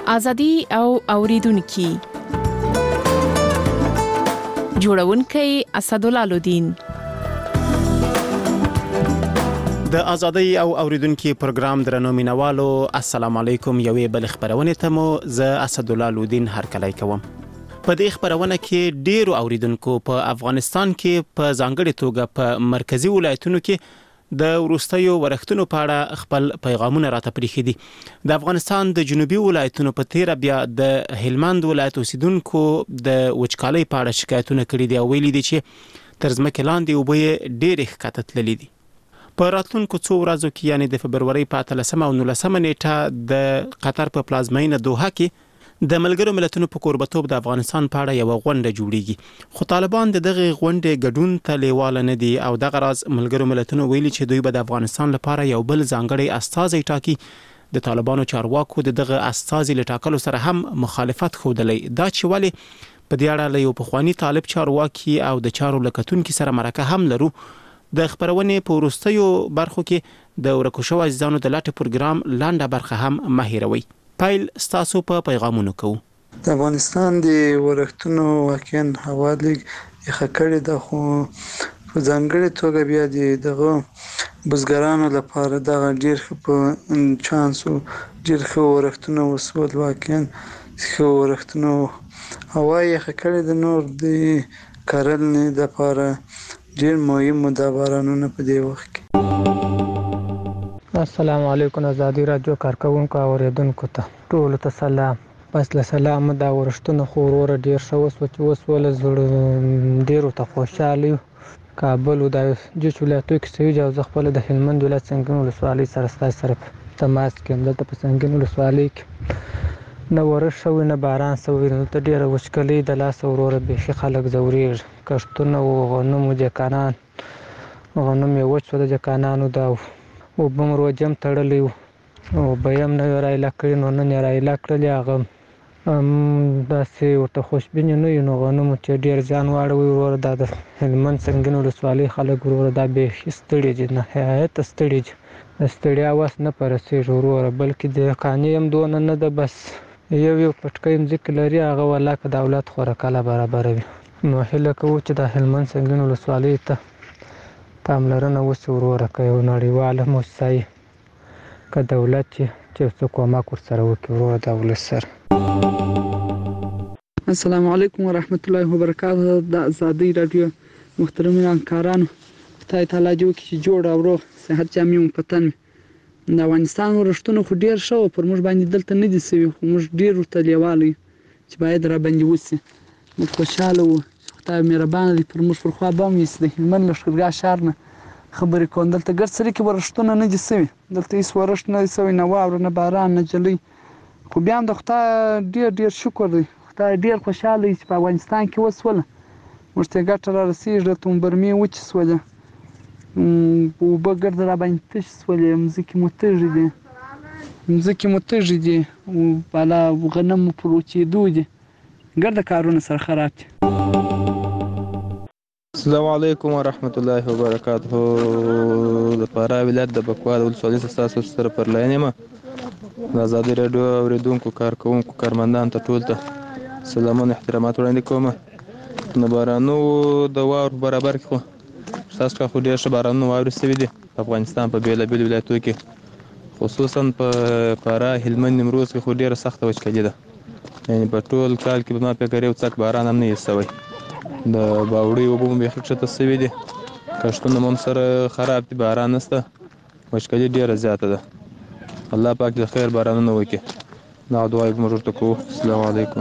ازادي او اوریدونکو جوړونکي اسدالله لودین. د ازادي او اوریدونکو پروګرام درنو مینوالو السلام علیکم. یوې بل خبرونه ته مو زه اسدالله لودین هرکلی کوم. په دې خبرونه کې ډیرو اوریدونکو په افغانستان کې په ځانګړي توګه په مرکزی ولایتونو کې د وروستیو ورښتونو په اړه خپل پیغامونه راته پریښي دي. د افغانستان د جنوبي ولایتونو په تیر بیا د هلمند ولایت اوسیدونکو د وچکالۍ په اړه شکایتونه کړي دي او ویلي دي چې تر ځمکې لاندې اوبه ډېرې ښکته تللي دي. په راتلونکو څو ورځو کې یعنې د فبرورۍ په 13 او 19 نیټه د قطر په پلازمینه دوحه کې د ملګرو ملتونو په کوربتوب د افغانستان په اړه یو غونډه جوړیږي. خو طالبان دغه غونډې ګډون ته لیواله نه دي او دغه راز ملګرو ملتونو ویلي چې دوی به د افغانستان لپاره یو بل ځانګړی استازی ټاکي. د طالبانو چارواکو دغه استازی لټاکلو سره هم مخالفت ښودلی. دا چې ولې په دې اړه له یو پخوانی طالب چارواکي او د چارو لکتونکو سره مرکه هم لرو. د خبرونې په وروستیو برخو کې د ورکو شوو عزیزانو د لاټ پروګرام لاندې برخه هم مه هیروئ. پایل ستاسو په پیغامونو کوو. د افغانستان د ورښتونو واقعا هوا لږ یخه کړې ده، خو په ځانګړې توګه بیا دغه بزګرانو لپاره دغه ډېر ښه په چانس و، ډېر ښه ورښتونه وسول. واقعا ښه ورښتونه هوا یخه کړې ده. نور د کرنې لپاره ډېر مهم د بارانونه په دې وخت کې. السلام علیکم. ازادي رادیو کارکونکو او اوریدونکو ته ټول ته سلام. پس له سلام دا ورښتونه خو وروره ډیر ښه وسو چې وسول زړه ډیرو ته خوشاله یو. کابل او د جوش ولایتو کې سوي او خپل د هلمند ولایت څنګه ولسوالۍ سره تماس کې دلته په څنګه ولسوالۍ کې نه ورښت شوی نه باران شوی، نو ته ډیره وچکلي د لاس وروره به خلک زوري کښتونه او غنمو جکانان غنم یې وچ د جکانانو دا او بمرو جم تړلی او بیم نه رایلا کړی نو نه رایلا کړلی هغه داسې ورته خوشبینه نه یو. نو غنمو چې ډیر ځان واړوي وروره دا د هلمند څنګه ولسوالۍ خلک وروره دا به ستړي دي، نه حیات ستړي دي، ستړیا واس نه پرسیږي وروره، بلکې د قانې هم دونه نه ده، بس یو پټکۍ مځکه لري هغه ولا که دولت خوراکاله برابروي. نو هیله کوو چې د هلمند څنګه ولسوالۍ ته پاملرنه وشي وروره، که یو نړیواله موسسه که دولت چې څه کومک ورسره وکړي وروره د ولس سره. السلام علیکم ورحمت الله وبرکاته. د ازادي رادیو محترمین همکارانو، خدای تعالی دې وکړي چې جوړ او روغ صحت جامع مو په تن. د افغانستان ورښتونه خو ډیر ښه و، پر موږ باندې دلته نه دي سوي، خو موږ ډیر ورته لیواله یو چې باید را باندې وسي. موږ خوشحاله وو، خدای مهربانه دی پر موږ پر خوا به هم یسي. د هلمند لښکرګاه ښار نه خبرې کوم. دلته ګرد سره کې ورښتونه نه دي سوي، دلته هیڅ ورښت نه دی سوی، نه واوره نه باران نه جلۍ. خو بیا هم د خدای ډیر شکر دی، خدای ډیر خوشحاله دی چې په افغانستان کې وسوله. موږ ته ګټه را رسېږي. دلته مو برمې وچې سولې، اوبه ګرد را باندې تشې سولې، مځکې مو تږې دي او بالا غنم مو پر وچېدو دي، ګرده کارونه سره خراب دي. السلام علیکم ورحمت الله وبرکاته. د فراه ولایت د بکوال ولسوالۍ ستاسو سره پر لاین یم. د ازادي راډیو اوریدونکو کارکوونکو کارمندان ته ټول ته سلامونه احترامات وړاندې کوم. د بارانو د واورو برابر کې خو ستاسو خو ډېر ښه بارانونه واورې سوي دي په افغانستان په بېلابېلو ولایتو کې، خصوصا په فراه هلمند نیمروز کې خو ډېره سخته وچکالي ده. یعنې په ټول کال کې به ما فکر یو څک باران هم نه وي سوی. د باوړۍ اوبه مو بیخي ښکته سوي دي، کښتونه هم سره خراب دي، باران نشته، وچکالي ډېره زیاته ده. الله پاک د خیر بارانونه وکړي. دغه دعا یې موږ ورته کوو. السلام علیکم.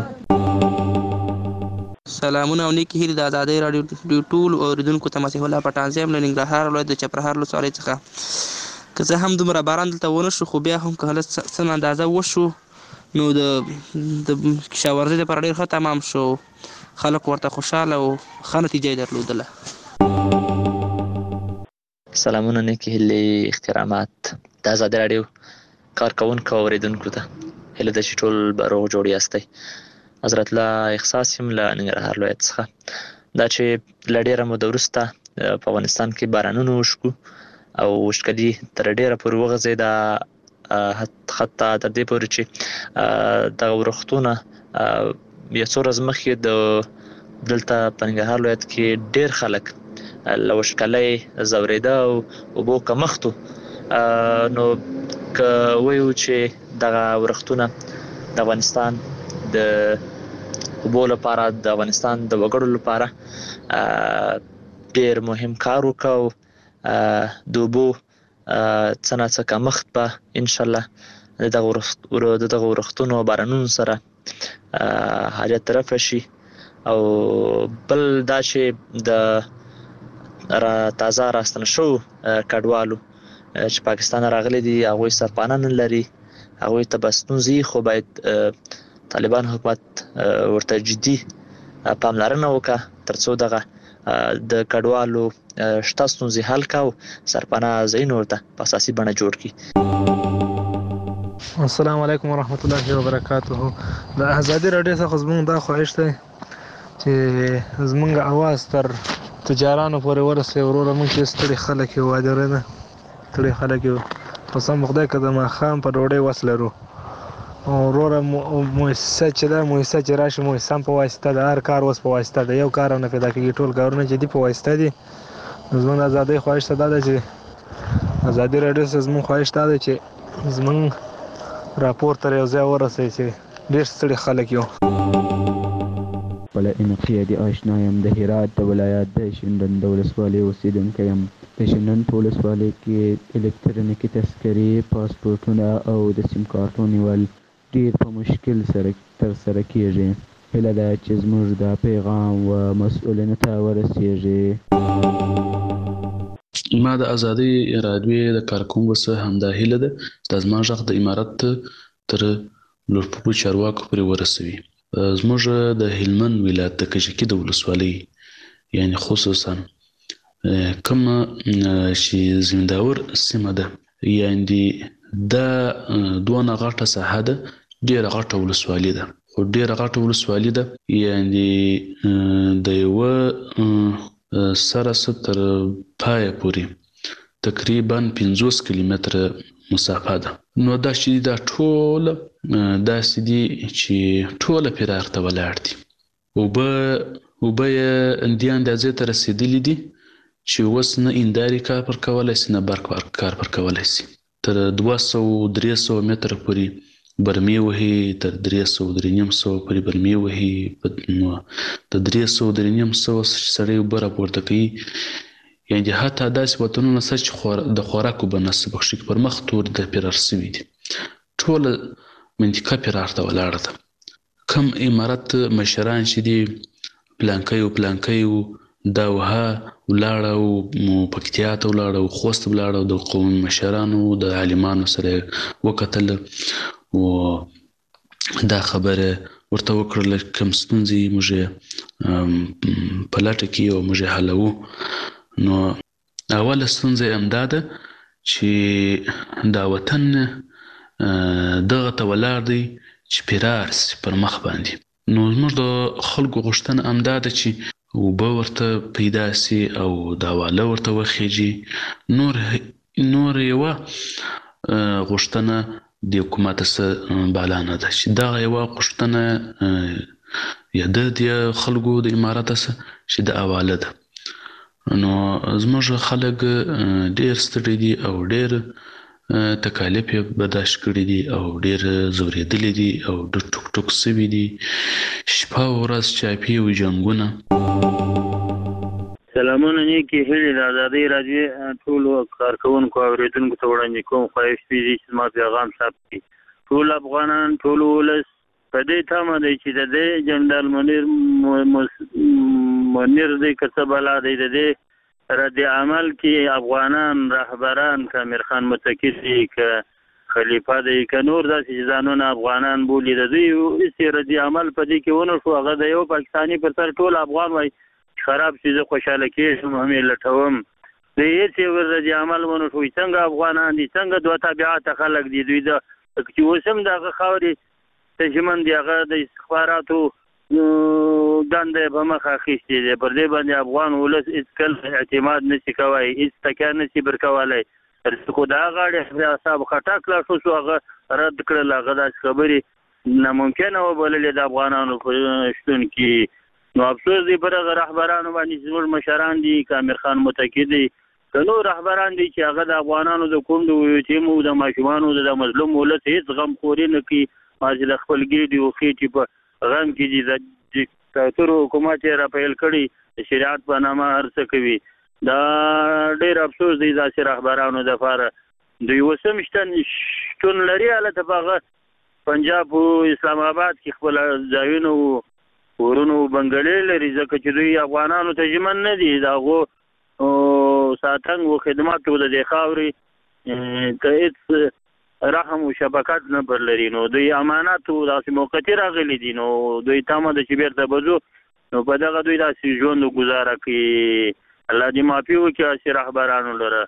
سلامونه او نیکې هیلې د ازادۍ راډیو ټولو اورېدونکو ته. مسیح الله پټان زه یم له ننګرهار ولایت د چپرهار ولسوالۍ څخه. که زه هم دومره باران دلته ونه شو، خو بیا هم که هله څه اندازه وشو نو د کشاورزۍ لپاره ډېر ښه تمام شو، خلک ورته خوشحاله او ښه نتیجه یې درلودله. سلامونه، نیکې هیلې، احترامات د ازادۍ راډیو کارکوونکو او اورېدونکو ته. هیله ده چې ټول به روغ جوړ یاستئ. حضرت الله احساس یم له ننګرهار ولایت څخه. دا چې له ډېره موده وروسته په افغانستان کې بارانونه وشکو او وچکالي تر ډېره پورې وغځېده، حتی تر دې پورې چې دغه ورښتونه یو څو ورځې مخکې دلته په ننګرهار ولایت کې ډېر خلک له وچکالۍ ځورېده او اوبو کمښت نو که وایو چې دغه ورښتونه د افغانستان د اوبو لپاره د افغانستان د وګړو لپاره ډېر مهم کار وکړ د اوبو څه ناڅه کمښت به انشاءالله د دغه ورښتونو او بارانونو سره حاجت رفع شي او بل دا چې د تازه راستنه شو کډوالو چې پاکستان راغلي دي هغوی سرپناه نه لري هغوی ته به ستونزې خو باید طالبان حکومت ورته جدي پاملرنه وکړه ترڅو دغه د کډوالو شته ستونزې حل کړي او سرپناه ځایونه ورته په اساسي بڼه جوړ کړي. السلام علیکم ورحمت الله وبرکاته. د ازادي راډیو څخه زموږ دا خواهش دی چې زموږ اواز تر تجارانو پورې ورسوي. وروره موږ چې ستړي خلک یو وادره نه ستړي خلک یو قسم خدای که د ماښام په ډوډۍ وس لرو او وروره مؤسسه چې ده مؤسسه چې راشي مؤسسه هم په واسطه ده هر کار اوس په واسطه ده یو کار هم نه پیدا کېږي ټول کارونه چې دي په واسطه دي. زموږ د ازادۍ خواهش ته دا ده چې ازادي راډیو څخه زموږ خواهش دا ده چې زموږ راپور تر یو ځای ورسوي چې ډېر ستړي خلک یو. خپله انقیادي آشنا یم د هرات د ولایت د شینډنډ د ولسوالۍ اوسېدونکی یم. د شینډنډ په ولسوالۍ کې الکترونیکي تذکرې پاسپورټونه او د سیم کارتو نیول ډېر په مشکل سره ترسره کېږي. هیله ده چې زموږ دا پیغام و مسؤلینو ته ورسیږي. ما د ازادۍ راډیو د کارکوونکو څخه همدا هیله ده چې زما غږ د امارت تر لوړپوړو چارواکو پورې ورسوي. زموږ د هلمند ولایت د کجکي د ولسوالۍ یعنی خصوصا کومه چې زمینداور سیمه ده یعنی دا دونه غټه ساحه ده ډېره غټه ولسوالي ده خو ډېره غټه ولسوالي ده یعنی د یوه سره تر پایه پورې تقریبا 50 کیلومتره مسافه ده. نو دا چې دا ټوله داسې دي چې ټوله پرې ارته ولاړ دي. اوبه یې دې اندازې ته رسېدلي دي چې اوس نه هندارې کار پر کولی شي نه برق کار پر کولی شي. تر 200-300 متره پورې برمې وهي تر 300-350 پورې برمې وهي. نو د 300-350 سړی اوبه راپورته کوي یعنې حتی داسې وطنونه شته چې د خوراک اوبه نشته پکښې پر مخ تور د پرار سوي دي. ټوله منطقه پرار ته ولاړه ده. کم امارت مشران چې دي پلانکی و دا وها ولاړه او پکتیا ته ولاړه او خوست ولاړه او د قوم مشرانو د عالمانو سره وکتل او دا خبره ورته وکړله کوم ستونزې موږ په لټه کې او موږ حلوو. نو اوله ستونزه یې همدا ده چې دا وطن دغه ته ولاړ دی چې پرار سي پر مخ باندې. نو زموږ د خلکو غوښتنه همدا ده چې اوبه ورته پیدا سي او دا واله ورته وخیږي. نور یوه غوښتنه د حکومت څخه بالا نه ده چې دغه یوه غوښتنه یا د خلکو د امارت څخه چې د حواله ده. نو زموږ خلک ډېر ستړي دي او ډېر تکالیف یې برداشت کړي دي او ډېر ځورېدلي دي او ډېر ټوک سوي دي. شپه او ورځ چاپي او جنګونه. سلامونه نیکې هیلې د ازادۍ راډیو ټولو کارکوونکو او اورېدونکو ته وړاندې کوم. خواهش پېږي چې زما پیغام ثبت کړي. ټول افغانان ټول ولس په دې تمه دی چې د دې جنرال منیر دی که څه بلا دی د دې رد عمل کې افغانان رهبران که امیر خان متکي دی که خلیفه دی که نور داسې چې ځانونه افغانان بولي د دوی هېڅ رد عمل په دې کې ونه شو. هغه د یو پاکستاني پر سر ټول افغان وایي خراب شي زه خوشحاله کېږم هم یې لټوم. د هېڅ یو رد عمل ونه شو. څنګه افغانان دي څنګه دوه طبیعته خلک دي دوی د چې اوس هم د هغه خاورې تجمن دي هغه د استخباراتو دنده یې په مخه اخیستې دی. پر دې باندې افغان ولس هېڅکله اعتماد نشي کولی هېڅ تکیه نشي برکولی. خو دا غاړي حساب خټک لا شو هغه رد کړل هغه د خبرې ناممکنه وبللې د افغانانو شتون کې نو افسوس دی پر رهبرانو باندې زموږ مشران دي کامر خان متکی دي نو رهبران دي چې هغه د افغانانو د کوم د یتیمو د ماشومانو د مظلوم ولت هیڅ غم خوري نه کوي ماځي د خپل ګیډي او خېټي په غم کې دي د دیکتاتور حکومت را پیل کړي شریعت په نامه هرڅه کوي دا ډېر افسوس دی چې رهبرانو د فار دوی وسم شتون لري البته په پنجاب او اسلام آباد کې خپل ځایونو ورونو بنگلې لري ځکه چې دوی افغانانو ته ژمن نه دي داغو ساتنګ او خدمات د خاوري ته هیڅ رحم او شفقت نه برلري نو دوی امانات او داسې موقتی راغلي دي نو دوی تامه د چې بیرته بزو نو په دغه دوی داسې ژوند گزاره کوي الله دې معافي وکړي چې رهبرانو لره.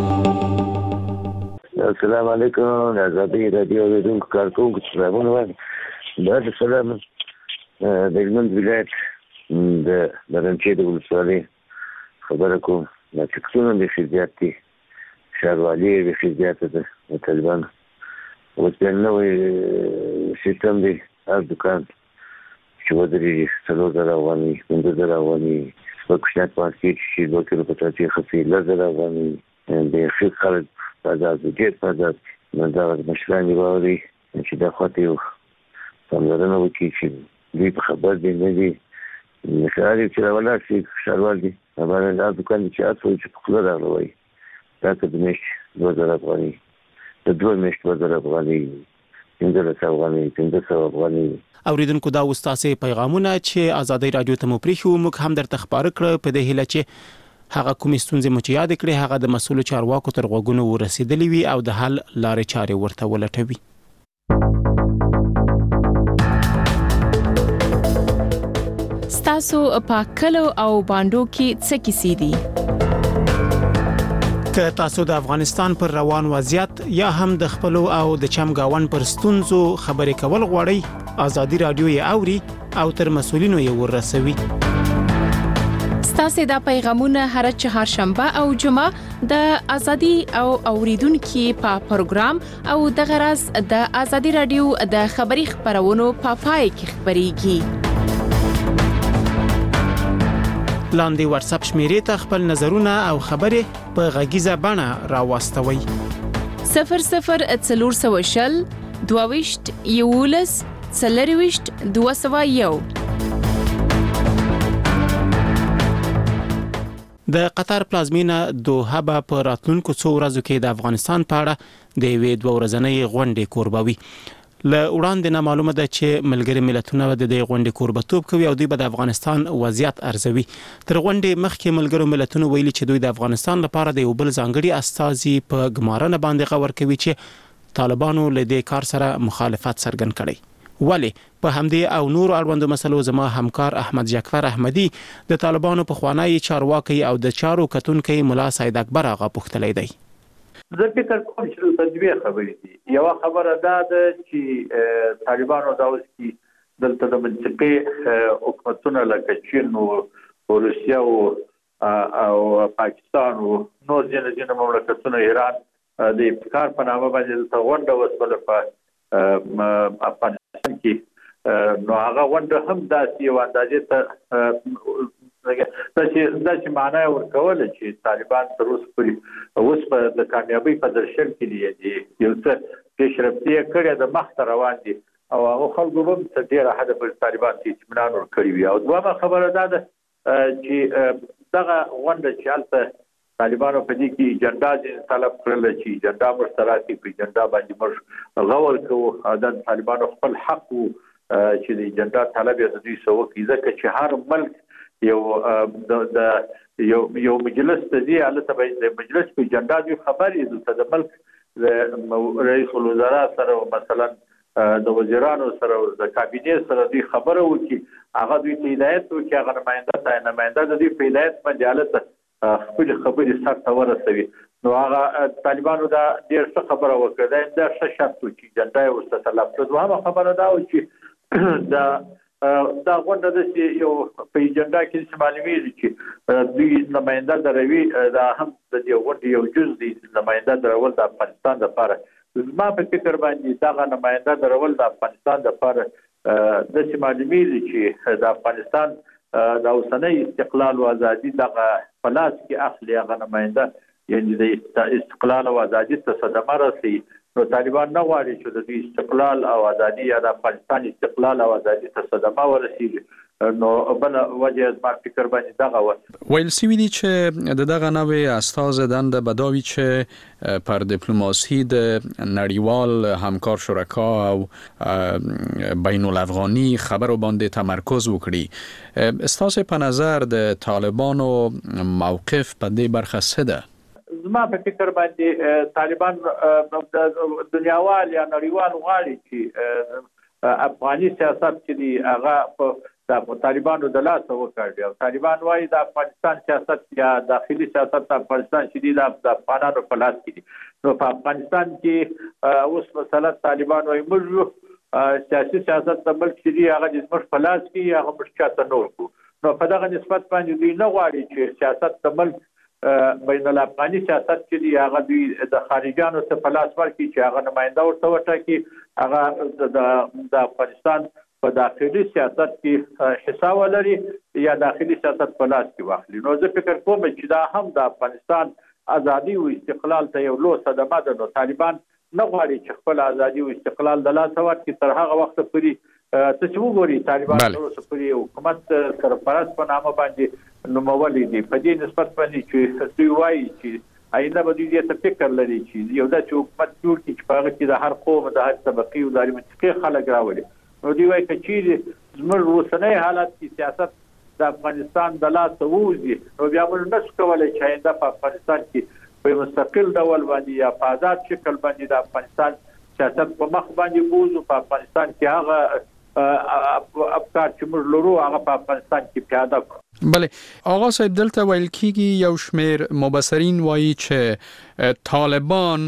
السلام علیکم آزادی رادیو اوریدونکو کارکونکو سلامونه وایم دا سلام د هلمند ولایت د برنچې د ولسوالۍ خبره کوم دا چکسونه بیخي زیات دي ښاروالي بیخي زیاته ده د طالبانو اوس بیا نوی سیستم دی هر دوکان چې ودرېږي 4000 افغانۍ 15000 افغانۍ په کوچنیات مارکېټ چې 2 کیلو په ټاټې خرڅوي 10000 افغانۍ بیخي خلک بازار دی ډېر بازار نو دا مشران دي واوري چې دا خواته یو پاملرنه وکړي چې دوی په خبر دي نه دي ښکاري چې راولاړ شي ښاروال دي باندې دا دوکان چې اصل چې په خوله راغلی وایي دا که د میاشتې 2000 افغانۍ د 2 میاشتې 2000 افغانۍ 1500 افغانۍ 1500 افغانۍ. اوریدونکو دا وستاسې پیغامونه چې آزادۍ رادیو ته مو پرېښو موږ هم درته خبره کړه په دې هیله چې هغه کومې ستونزې مو چې یاد کړې هغه د مسؤلو چارواکو تر غوږونو ورسېدلې وي او د حل لارې چارې ورته ولټوي. ستاسو په کلو او باندو کې څه کیسې دي؟ که تاسو د افغانستان پر روان وضعیت یا هم د خپلو او د چمګاون پر ستونزو خبرې کول غواړئ آزادي رادیو یې اوري او تر مسؤلینو یې ورسوي. ستاسو د پیغامونه هر چهارشنبه او جمعه د ازادي او اوریدونکو په پروګرام او د غرض د ازادي رادیو د خبري خبرونو په پای کې خبريږي. لاندې واتس اپ شمیرې ته خپل نظرونه او خبرې په غږیزه بڼه راوستوي 0040 22 یولس 40 201. د قطر پلازمینه دوحه په راتلونکو څو ورځو کې د افغانستان په اړه د یوې 2 ورځنۍ غونډې کوربوي. له وړاندې نه معلومه ده چې ملګري ملتونه د دې غونډې کوربتوب کوي او دوی به د افغانستان وضعیت ارزوي. تر غونډې مخکې ملګرو ملتونه ویلي چې دوی د افغانستان لپاره د یو بل ځانګړي استازي په ګمارنه باندې غور کوي چې طالبانو له دې کار سره مخالفت څرګند کړي. ولی په همدې او نور اړوندو مسلو زما همکار احمد جعفر احمدي د طالبانو په خوانی چارواکي او د چارو کتونکي ملا سید اکبر آغا پوښتلی دی. زه فکر کوم چې د دوه خبرې دي. یو خبره ده چې طالبانو دا اوس کې دلته د منطقي حکومتونو لکه چین او روسیا او پاکستان او نور ځینې مملکتونو ایران د ابتکار په نامه باندې د غونډه وسوله په افغانستان کې نو هغه غونډه هم داسې یو اندازې ته دا چې معنی ورکول چې طالبان تر اوسه پورې اوس په د کامیابی په درشل کې دي یو څه پیشرفتي کړې د مخ روان دي او هغه خلکو هم څه ډیره هدف طالبان ته اطمینان ورکړي وي. او دوه خبره ده چې دغه غونډه چې البته طالبانو په دې کې اجنډا طلب کړل چې اجنډا مشترکي په اجنډا باندې موږ غور کوو د طالبانو خپل حق چې د اجنډا طلب یې د دوی سو کې ځکه چې هر ملک یو مجلس ته دی البته د مجلس په اجنډا دی خبرې د ملک رئیس الوزرا سره مثلا د وزیرانو سره د کابینه سره دی خبره وکي هغه دوی ته هدایت وکي هغه نماینده د دې په هدایت باندې البته خپل خبرې سره ورسوي. نو هغه طالبانو دا ډیر څه خبره وکړه دا څه شرط وکي اجنډا ورته طلب کړو. هغه خبره دا و چې دا دا غونډه د یو په ایجنډا کې معلومیږي چې دوی نماینده دروي دا هم د دې غونډې یو جز دی نماینده درول د افغانستان لپاره زما په فکر باندې دا نماینده درول د افغانستان لپاره د معلومیږي چې د افغانستان د اوسنۍ استقلال او ازادي دغه پلاس کې اخلي هغه نماینده یعنی د استقلال او ازادي ته صدمه رسي نو طالبان نه غواړي چې د استقلال او ازادي یا د افغانستان استقلال او ازادي ته صدمه ورسیږي نو بل وجه ما فکر باندې دغه ویل سوي دي چې دغه نوې استاذ دند بداوی چې پر دیپلماسی د نړیوال همکار شرکا او بین الافغانی خبرو باندې تمرکز وکړي استاذ په نظر د طالبانو موقف په دې برخه څه ده زما په فکر باندې طالبان د دنیاوال یا نړیوال غواړي چې افغاني سیاست چې دی هغه په طالبانو د لاس وکړي او طالبان وايي د افغانستان سیاست یا داخلي سیاست د افغانستان چې دی د افغانانو په لاس کې دي نو په افغانستان کې اوس مثلا طالبان وايي موږ سیاسي سیاست د ملک چې دی هغه د ملک په لاس کې هغه مشکلات نور کو نو په دغه نسبت باندې دوی نه غواړي چې سیاست د ملک بین الافغاني سیاست چې دی هغه دوی د خارجانو ته په لاس ورکړي چې هغه نماینده ورته وټاکي هغه د افغانستان په داخلي سیاست کې حصہ ولري یا داخلي سیاست په لاس کې واخلي نو زه فکر کوم چې دا هم د افغانستان ازادي او استقلال ته یو لوی صدمه ده نو طالبان نه غواړي چې خپل ازادي او استقلال د لاس ورکړي تر هغه وخت پورې ته چې وګوري طالبان اوس پورې حکومت سرپرست په نامه باندې نومولې دي په دې نسبت باندې چې دوی وایي چې آینده به دوی ته فکر لري چې یو داسې حکومت جوړ کړي چې په هغه کې د هر قوم د هر طبقې او د منطقې خلک راولي نو دوی وایي چې زموږ اوسنی حالت کې سیاست د افغانستان د لاسه ووځي نو بیا موږ نشو کولی چې آینده په افغانستان کې په مستقل ډول باندې یا په آزاد شکل باندې د افغانستان سیاست په مخ باندې بوزو په افغانستان کې هغه افکار چې موږ لرو هغه په افغانستان کې پیاده کړو بله آقا صاحب دلته ویل کیږي یو شمیر مبصرین وایي چې طالبان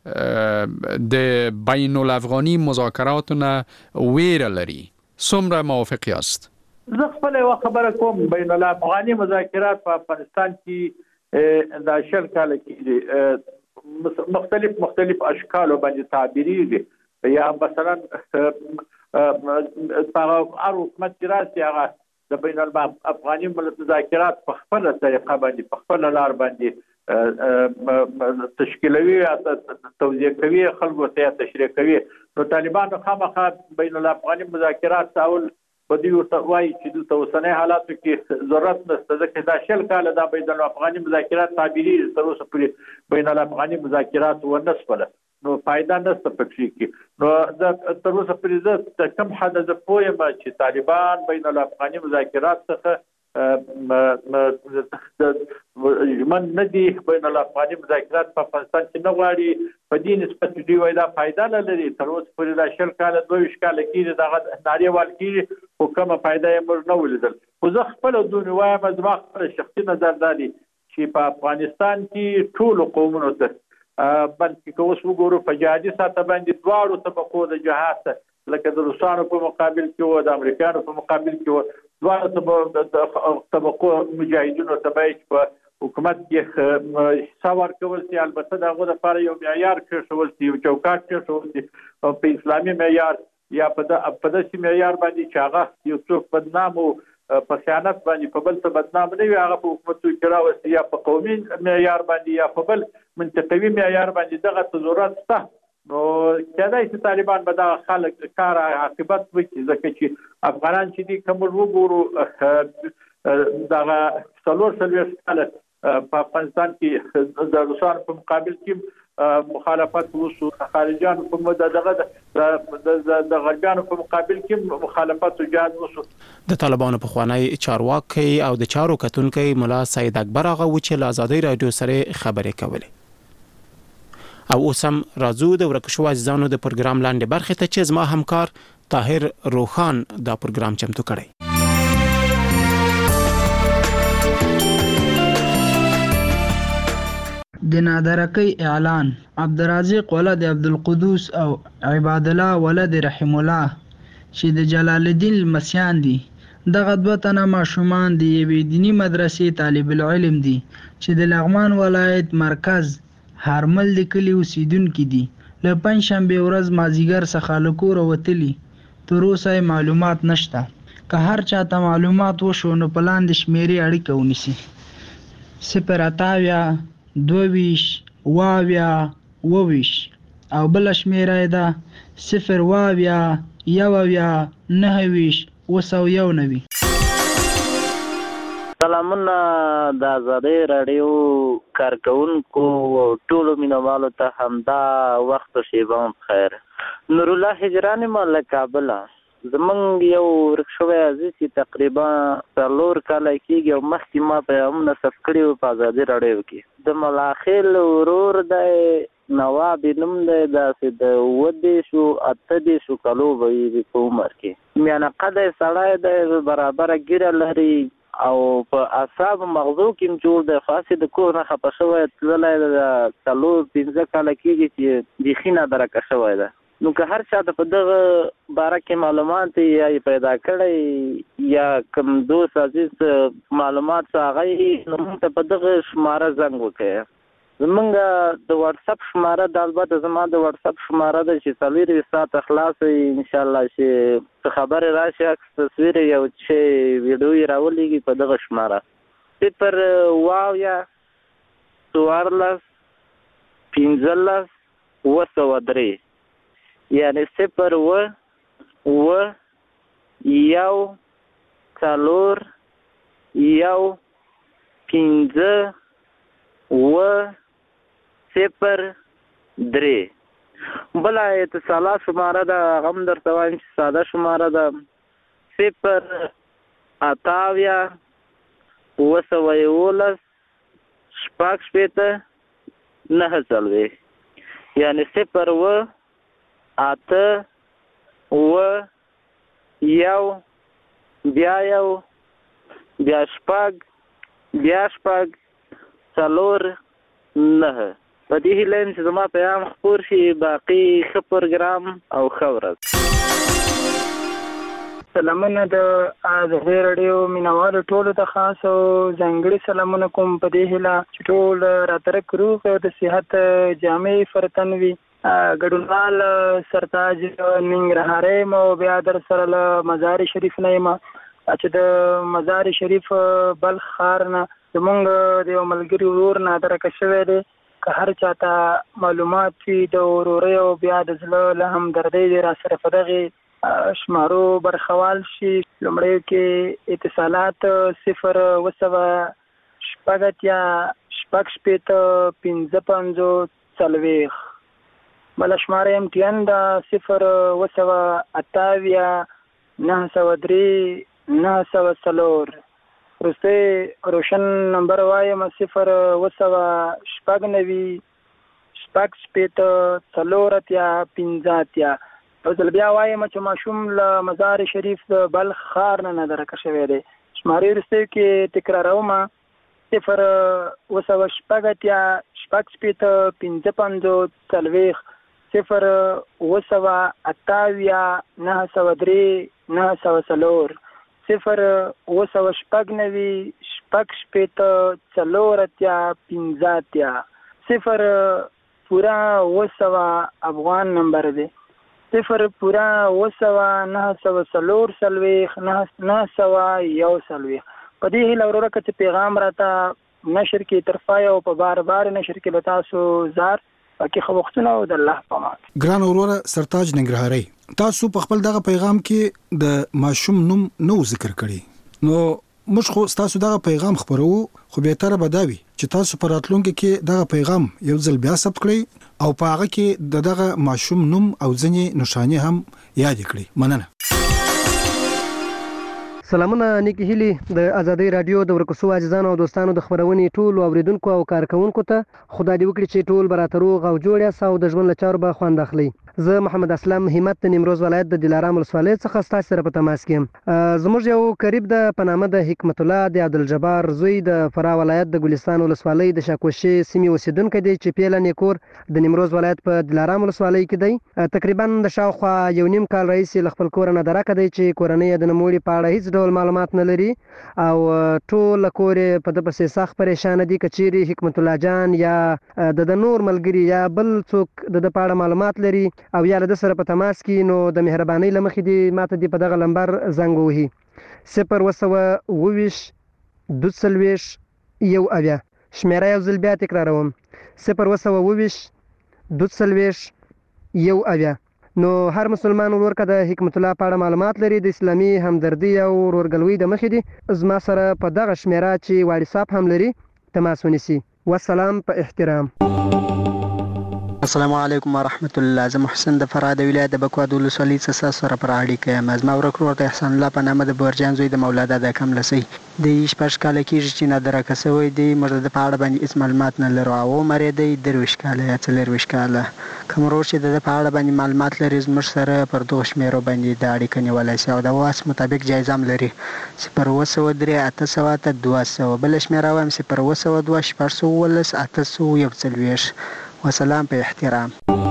د بین الافغاني مذاکراتو نه ویره لري څومره موافق یاست زه خپل یو خبره کوم بین الافغاني مذاکرات په افغانستان کې د شل کال کې مختلف اشکال باندې تعبیرېږي یا مثلا هر حکومت چې راسي هغه د بین الافغاني مذاکرات په خپل طریقه باندې په خپل لار باندې تشکیلوي توضیح کوي خلکو ته تشریح کوي نو طالبان خامخا بین الافغاني مذاکرات اول په دې وایي چې د اوسنۍ حالاتو کې ضرورت نشته ځکه دا شل کال د بین الافغاني مذاکرات تعبیري تر اوسه پورې بین الافغاني مذاکرات ونه شول نو فائدہ نشته پکې کې نو د تر اوسه پورې د کم حد د پوهه چې طالبان بین الافغاني مذاکرات څخه من ندي بین الافغاني مذاکرات په افغانستان کې نه غواړي په دې نسبت دوی وایي دا فائدہ نه لري تر اوسه پورې دا شل کال 22 کال کې دا ناري وال کې حکومت فائدہ یې موږ نه ولیدل خو زه خپل دوی وایم زما خپل شخصي نظر دی چې په افغانستان کې ټول قومونو ته بلکې که اوس وګورو په جهادي سطح باندې دواړو طبقو د جهاد لکه د روسانو په مقابل کې و د امریکانو په مقابل کې و دواړو طبقو مجاهدینو ته باید په حکومت کې حصه ورکول شي البته د هغو لپاره یو معیار کېښول شي یو چوکاټ کېښول شي په اسلامي معیار یا په داسې معیار باندې چې هغه یو څوک بدنام و په خیانت باندې په بل څه بدنام نه وي هغه په حکومتو کې راوستي یا په قومي معیار باندې یا په بل منطقوي معیار باندې دغه ضرورت شته نو کېدای شي طالبان به دغه خلک کار عاقبت وکړي ځکه چې افغانان چې دي که موږ وګورو دغه 440 کاله په افغانستان کې د روسانو په مقابل کې مخالفت وشو خارجيانو په دغه د غربیانو په مقابل کې مخالفت او جهاد وشو د طالبانو په خوانی چارواکي او د چارو کتونکي مولا سید اکبر هغه و چې له آزادۍ رادیو سره خبرې کولې او اوس هم راځو د ورکشو عزیزانو د پروګرام لاندې برخه ته چې زما همکار طاهر روخان دا پروګرام چمتو کړی د نادرکۍ اعلان عبدالرازق ولد عبدالقدوس او عباد الله ولد رحم الله چې د جلال الدین لمسیان دي. دغه 2 تنه ماشومان د یوې دینی مدرسې طالب العلم دي چې د لغمان ولایت مرکز هارمل د کلي اوسیدونکي دي. له پنجشنبې ورځ مازدیګر څخه له کوره وتلي، تر اوسه معلومات نشته. که هر چاته معلومات وشو نو په لاندې شمیرې اړیکه ونیسي: 0 22 22 22 او بل شمیره ده 0 21 9 سلامونه د آزادۍ راډیو کارکونکو او ټولو مینوالو ته همدا وخت شیبان خیر. نور الله هجرانی ما له کابله. زمونږ یو ورک شوی عزیز چې تقریبا 4 کاله کېږي او مخکې ما په هم نصب کړي و په ازادي راډیو کې. د ملاخیل ورور دی نواب نوم دی، داسې د 28 کالو به وي په عمر کې. میانه قده سړی دی، برابره ګیره لري او په اعصاب مغزو کې جوړ دی. خاصې د کور نه خفه شوی تللی د 4-5 کاله کېږي چې بیخي نادرکه شوی ده. نو که هر چا د په دغه باره کې معلومات یا پیدا کړی یا کوم دوست عزیز معلومات څه هغه نو موږ ته په دغه شماره زنګ وکړئ. زمونږ د واتساپ شماره د البته زما د واتساپ شماره ده چې 24 ساعته خلاص وي انشاءالله چې څه خبرې راشي عکس تصویر یو چې ویډیو یې راولېږي په دغه شماره 0 15 یعنی 0 1 1 4 1 5 0 3. بله اتصالات شماره ده هغه هم درته وایم چې ساده شماره ده 0 28 9 9 یعنی 0 8 1 بیا 6 4 9. په دې هیله یم چې زما پیغام خپور شي. باقي ښه پروګرام او ښه ورځ. سلامونه د آزادۍ راډیو مینوالو ټولو ته خاص او ځانګړي سلامونه کوم په دې هیله چې ټول راترک روغ او د صحت جامع فرتن وي. ګډونوال سرتاج ننګرهاري یم او بیا در سره له مزار شریف نه یم چې د مزار شریف بلخ ښار نه زمونږ د یو ملګري ورور نادرکه شوی دی. که هر چاته معلومات وي د ورورۍ او بیا د زړه له همدردۍ دی را سره په دغې شمارو برخوال شي. لومړیو کې اتصالات 0 6 55 40. بله شماره MTN ده 0 28 903 904. وروستی روشن نمبر وایم 0 6 9 4 5. او ځل بیا وایم چې ماشوم له مزار شریف د بلخ ښار نه نادرکه شوی دی. شمارې وروستیو کې تکراروم 0 6 55 40 0 28 903 904 0 6 9 0 پورا 9 افغان نمبر دی. 0 پورا 904 901. په دې هیله وروره که چې پیغام راته نشر کې ترفای او په بار نشر کې له تاسو زار پکې خو وختونه او د الله په امان. ګران وروره سرتاج ننګرهاري، تاسو په خپل دغه پیغام کې د ماشوم نوم نو ذکر کړی، نو موږ خو تاسو دغه پیغام خبرو خو به تر بداوي چې تاسو پر راتلونکي کې دغه پیغام یو ځل بیا ثبت کړئ او په هغه کې دغه ماشوم نوم او ځنې نشانه هم یاد کړئ. مننه. سلامونه نیکی هیلی د ازادي رادیو د ورکوسو عزیزانو او دوستانو د خبرونې ټول اوریدونکو او کارکونکو ته خدای دې وکړي چې ټول براترو او جوړ یاست او د ژوند له چارو به خوند اخلي. زه محمد اسلام همت د نیمروز ولایت د دلارام ولسوالۍ څخه ستاسو سره په تماس کې یم. زموږ یو قریب د پنامه د حکمت الله د عبدالجبار زوی د فراه ولایت د ګلستان ولسوالۍ د شاکوشي سیمې اوسیدونکی دی چې پیله نیکور د نیمروز ولایت په دلارام ولسوالۍ کې دی. تقریبا د شاوخوا یو نیم کال راهیسې له خپل کور نه درکه دی چې کورنۍ یې د نوموړي په اړه هیڅ ډول معلومات نه لري او ټول کور یې په ده پسې سخت پریشانه دي. که چیرې حکمت الله جان یا د نور ملګري یا بل څوک د ده په اړه معلومات لري او یا له ده سره په تماس کې نو د مهربانۍ له مخې دې ماته دې په دغه لمبر زنګ ووهي 020 22 1 شمیره یو ځل بیا تکراروم 020 22 1 نو هر مسلمان ورور که د حکمت الله په اړه معلومات لري د اسلامي همدردي او ورورګلوۍ د مخې دي زما سره په دغه شمیره چې واټساپ هم لري تماس ونیسي. والسلام په احترام. السلام علیکم ورحمت الله. زه محسن د فراه د ولایت د بکوا د ولسوالۍ څخه سره پر اړیکه یم. زما ورک ورور د احسان الله په نامه د بورجان زوی د مولا دادا کملسی د 16 کاله کېږي چې نادرکه شوی دی. موږ د په اړه باندې هېڅ معلومات نه لرو او عمر یې دی 23 کاله یا 24 کاله. کوم ورور چې د په اړه باندې معلومات لري زموږ سره پر دغو شمیرو باندې د اړیکه نیولی شي او د واس مطابق جایزه هم لري 020 808 200 بله شمیره وایم 020 611 841. وسلام په احترام.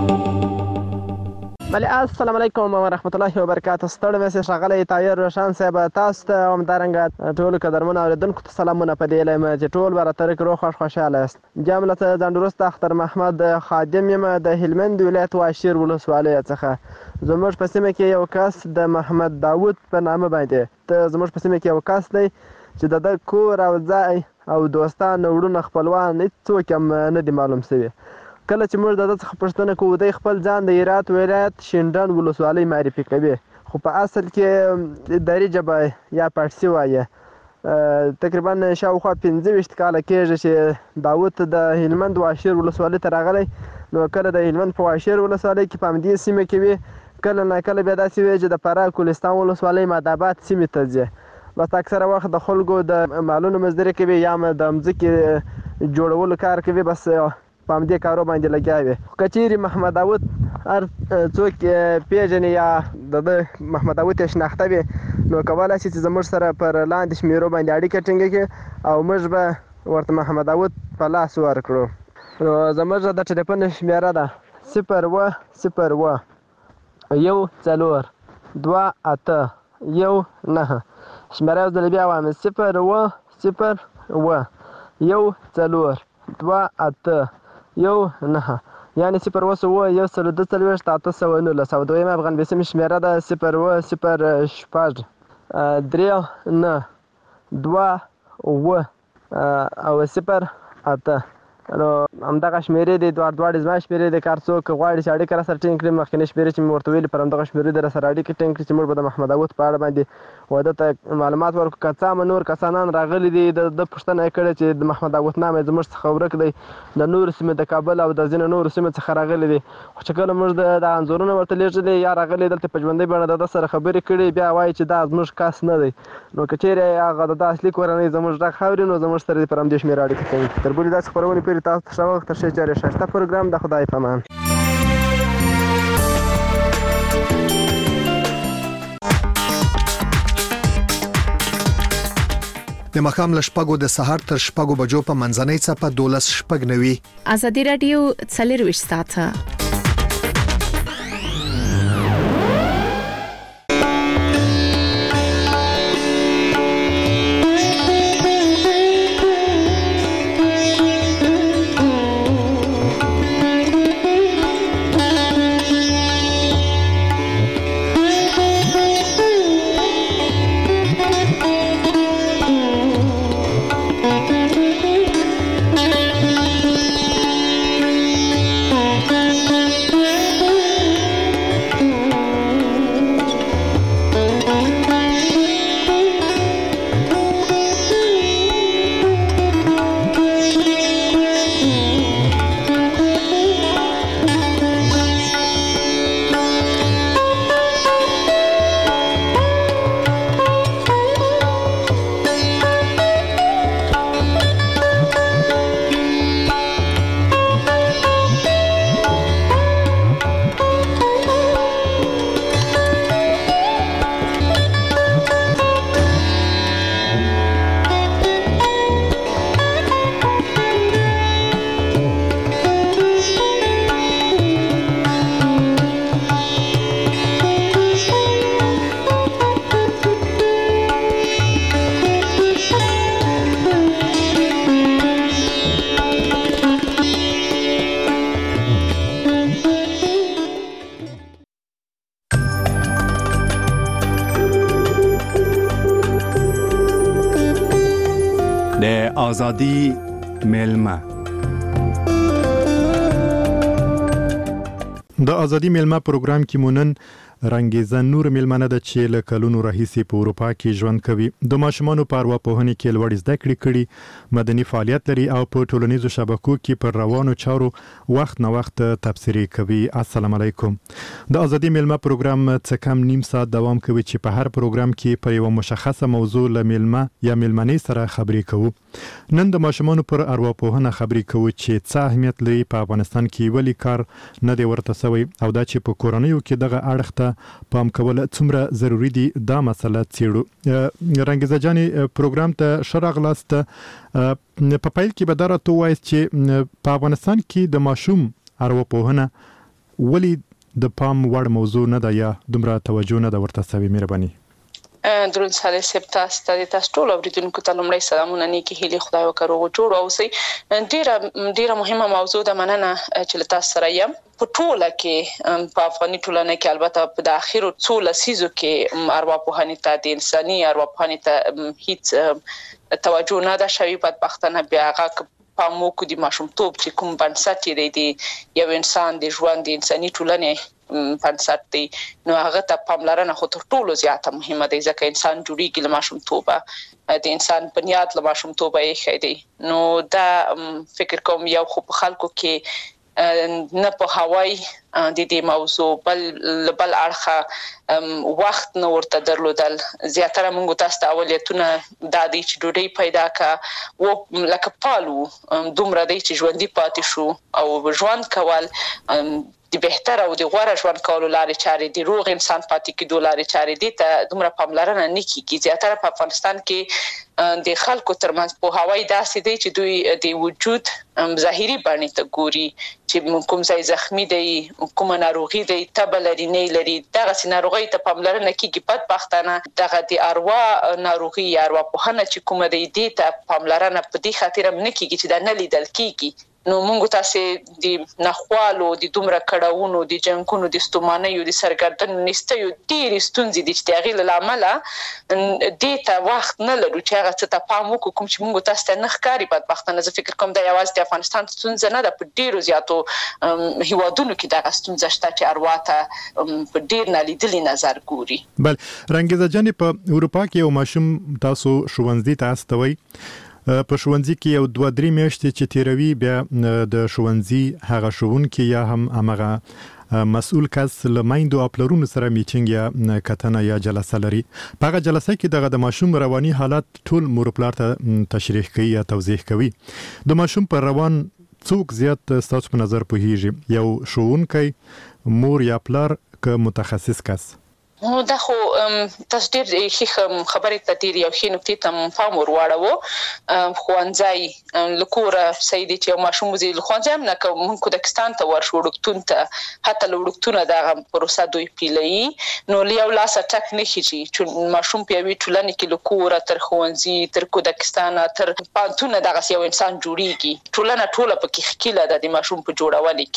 بله السلام علیکم ورحمت الله وبرکاته. ستړی مې ښاغلی طاهر روشان صاحب تاسو ته همدارنګه ټولو قدرمنو اورېدونکو ته سلامونه په دې یم چې ټول به راته روغ خوښ خوشحاله یاست. بیا هم له ځان وروسته اختر محمد خادم یم د هلمند ولایت واشیر ولسوالۍ څخه. زموږ په سیمه کې یو کس د محمد داود په نامه باندې زموږ په سیمه کې یو کس دی چې د ده کور او ځای او دوستان وروڼه خپلوان هېڅوک هم نه دي معلوم شوي. کله چې موږ د ده څخه پوښتنه کوو دی خپل ځان د هرات ولایت شینډنډ ولسوالۍ معرفي کوي خو په اصل کې دري ژبه یا پارسي وایي. تقریبا شاوخوا 25 کاله کېږي چې داود د هلمند واشیر ولسوالۍ ته راغلی. نو کله د هلمند په واشیر ولسوالۍ کې په همدې سیمه کې وي کله نه کله بیا داسې وي چې د فراه ګلستان ولسوالۍ مادآباد سیمې ته ځي. بس اکثره وخت د خلکو د مالونو مزدوري کوي یا د مځکې جوړولو کار کوي بس په همدې کارو باندې لګیا وي. که چیرې محمد داود هر څوک پیژني یا د ده محمد داود یې شناخته وي نو کولی شي چې زموږ سره پر لاندې شمیرو باندې اړیکه ټینګه کړي او موږ به ورته محمد داود په لاس ورکړو. نو زموږ د ټلیفون شمیره ده 010 14 28 شمیره یو ځل بیا وایم 010 14 28 یعنې 020 142 819 او دویمه افغان شمیره ده 010 6 3 9 2 او 0 نو همدغه شمیرې دي دواړې زما شمیرې دي. که هر څوک غواړي چې اړیکه راسره ټینګ کړي مخکینۍ شمیرې چې مې ورته ویلي پر همدغه شمیرې دې راسره اړیکې ټینګ کړي چې موږ به د محمد داود په اړه باندې واده ته معلومات ورکړو. که څه هم نور کسانان راغلي دي د پوښتنه یې کړې چې د محمد داود نام یې زموږ څخه ورک دی د نورو سیمې د کابل او د ځینو نورو سیمو څخه راغلي دي خو چې کله موږ د انځورونه ورته لیږلي یا راغلي دلته په ژوندۍ بڼه د ده سره خبرې کړي بیا وایي چې دا زموږ کس نه دی. نو که چیرې هغه د ده اصلي کورنۍ زموږ غږ اوري نو زموږ سره دې پر همدې شمېره اړیکه کوي. تر بلې داسې خپرونې پورې تاسو ته ښه وخت تر ښې چارې ښایسته پروګرام د خدای په امان. د ماښام له شپږو د سهار تر شپږو بجو په منځنۍ څپه 12:09 ازادي رادیو 24 ساعته د ازادي میلمه. د ازادي میلمه پروګرام کې مونن رنګیزه نور میلمنه د چې له کلونو راهیسې په اروپا کې ژوند کوي. د ماشومانو په ارواپوهنې کې لوړ زده کړې کړي، مدني فعالیت لري او په ټولنیزو شبکو کې پر روانو چارو وخت نه وخت تبصرې کوي. السلام علیکم. د ازادي میلمه پروګرام څه کم نیم ساعت دوام کوي چې په هر پروګرام کې پر یو مشخصه موضوع له میلمه یا میلمنې سره خبرې کوو. نن د ماشومانو پر ارواپوهنه خبرې کوو چې څه اهمیت لري په افغانستان کې، ولې کار نه دی ورته سوی او دا چې په کورنیو کې دغه اړخ ته پام کول څومره ضروری دي، دا مسله څېړو. رنګیزه جانې پروګرام ته ښه راغلاست. په پیل کې به دا راته ووایاست چې په افغانستان کې د ماشوم ارواپوهنه ولې د پام وړ موضوع نه ده یا دومره توجه نه ده ورته سوې؟ مهرباني. درود سره سپ تاسو ټول اوریدونکو ته لومړی سلامونه، نیکی هیلې، خدای وکړو جوړ اوسئ. ډیره مهمه موضوع ده، مننه چې تاسو سره یم. په ټوله کې په افغاني ټولنه کې البته په د اخیرو څو لسیزو کې ارواپوهنې ته، د انساني ارواپوهنې ته هیڅ توجه نه ده شوې. بدبختانه بیا هغه پام وکړو د ماشومتوب چې کوم بنسټ دی د یو انسان د ژوند د انساني ټولنې بنسټ دی، نو هغه ته پاملرنه خو تر ټولو زیاته مهمه ده، ځکه انسان جوړیږي له ماشومتوبه، د انسان بنیاد له ماشومتوبه یې دی. نو دا فکر کوم یو خو په خلکو کې نه په هوای د دې موضوع بل اړخه وخت نه ورته درلودل. زیاتره موږ تاسو ته اولیتونه دا دي چې ډوډۍ پیدا کا و لکه پالو دومره دی چې ژوندۍ پاتې شو او ژوند کول د بهتر او د غوره ژوند کولو لارې چارې دي، روغ انسان پاتې کېدو لارې چارې دي ته دومره پاملرنه نه کیږي. زیاتره په افغانستان کې د خلکو ترمنځ پوهاوی داسې دی چې دوی د وجود ظاهري بڼې ته ګوري چې کوم ځای زخمی دی، کومه ناروغي دی، تبه لري نه لري، دغسې ناروغۍ ته پاملرنه کیږي. بدبختانه دغه د اروا ناروغي یا ارواپوهنه چې کومه دی دې ته پاملرنه په دې خاطر هم نه کیږي چې دا نه لیدل کیږي. نو موږ تاسو د نخوالو، د دومره کړهونو، د جنګونو، د ستومانیو، د سرګردن نستیو ډېرې ستونزې دي چې د هغې له امله دې ته وخت نه لرو چې هغه څه ته پام وکړو کوم چې موږ تاسو ته نه ښکاري. بدبختانه زه فکر کوم دا یوازې د افغانستان ستونزه نه ده، په ډېرو زیاتو هیوادونو کې دغه ستونزه شته چې اروا ته په ډېر نالیدلي نظر ګوري. بل رنګیزه جانې په اروپا کې یو ماشوم تاسو ښوونځي ته استوئ، په ښوونځي کې یو 2-3 میاشتې چې تیروي، بیا د ښوونځي هغه ښوونکي یا هم هغه مسؤل کس له میندو او پلرونو سره میټینګ یا کتنه یا جلسه لري. په هغه جلسه کې دغه د ماشوم رواني حالت ټول مور پلار ته تشریح کوي یا توضیح کوي. د ماشوم پر روان څوک زیات ستاسو په نظر پوهیږي، یو ښوونکی، مور یا پلار که متخصص کس؟ نو دا خو تاسو ډېر ښې خبرې ته ډېر یو ښې نکتې ته پام ور واړوو. ښوونځی له کوره صحیح دی چې یو ماشوم وځي، له ښوونځي هم نه که موږ کودکستان ته ورشو، وړکتون ته، حتی له وړکتونه دغه پروسه دوی پیلوي، نو له یو لاسه ټک نه خیږي چې ماشوم په یوې ټولنې کې له کوره تر ښوونځي تر کودکستانه تر پوهنتونه دغسې یو انسان جوړیږي. ټولنه ټوله پکې ښکیله ده د ماشوم په جوړونې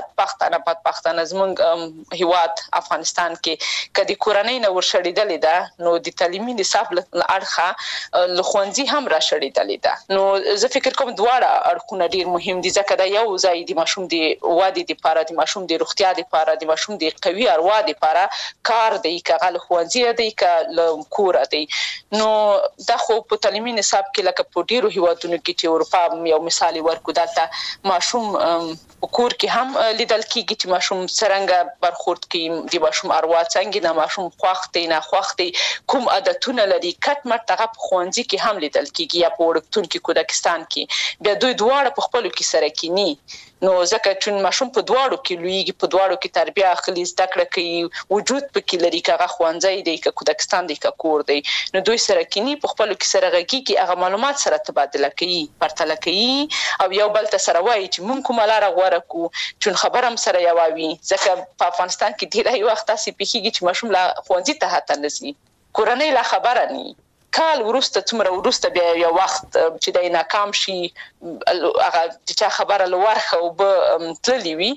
کې. بدبختانه زموږ هیواد افغانستان کې د کورنۍ نه ورشړېدلې ده، نو د تعلیمي نصاب له اړخه له ښوونځي هم راشړېدلې ده. نو زه فکر کوم دواړه اړخونه ډېر مهم دي، ځکه دا یو ځای د ماشوم د ودې دپاره، د ماشوم د روغتیا دپاره، د ماشوم د قوي اروا دپاره کار دی، که هغه له ښوونځي دی که له کوره دی. نو دا خو په تعلیمي نصاب کې لکه په ډېرو هیوادونو کې چې اروپا یو مثال ورکړو، دلته ماشوم په کور کې هم لیدل کېږي چې ماشوم څرنګه برخورد کوي، د ماشوم اروا څنګه ده، ماشوم خوښ دی نه خوښ دی، کوم عادتونه لري، کټ مټ هغه په ښوونځي کې هم لیدل کېږي یا په وړکتون کې، کودکستان کې. بیا دوی دواړه په خپلو کې سره کینی، نو ځکه چې ماشوم په دواړو کې لویږي، په دواړو کې تربیه اخلي، زده کړه کوي، وجود پکې لري، که هغه ښوونځی دی که کودکستان دی که کور دی، نو دوی سره کینی، په خپلو کې سره غږیږي، هغه معلومات سره تبادله کوي، پرتله کوي او یو بل ته سره وایي چې موږ کومه لاره غوره کړو، چون خبره هم سره یوه وي. ځکه په افغانستان کې ډېری وخت داسې پېښېږي چې ماشوم لا ښوونځي ته حتی نه ځي، کورنۍ لا خبره نه، کال وروسته څومره وروسته بیا یو وخت چې دی ناکام شي، هغه د چا خبره له ورخه اوبه تللې وي،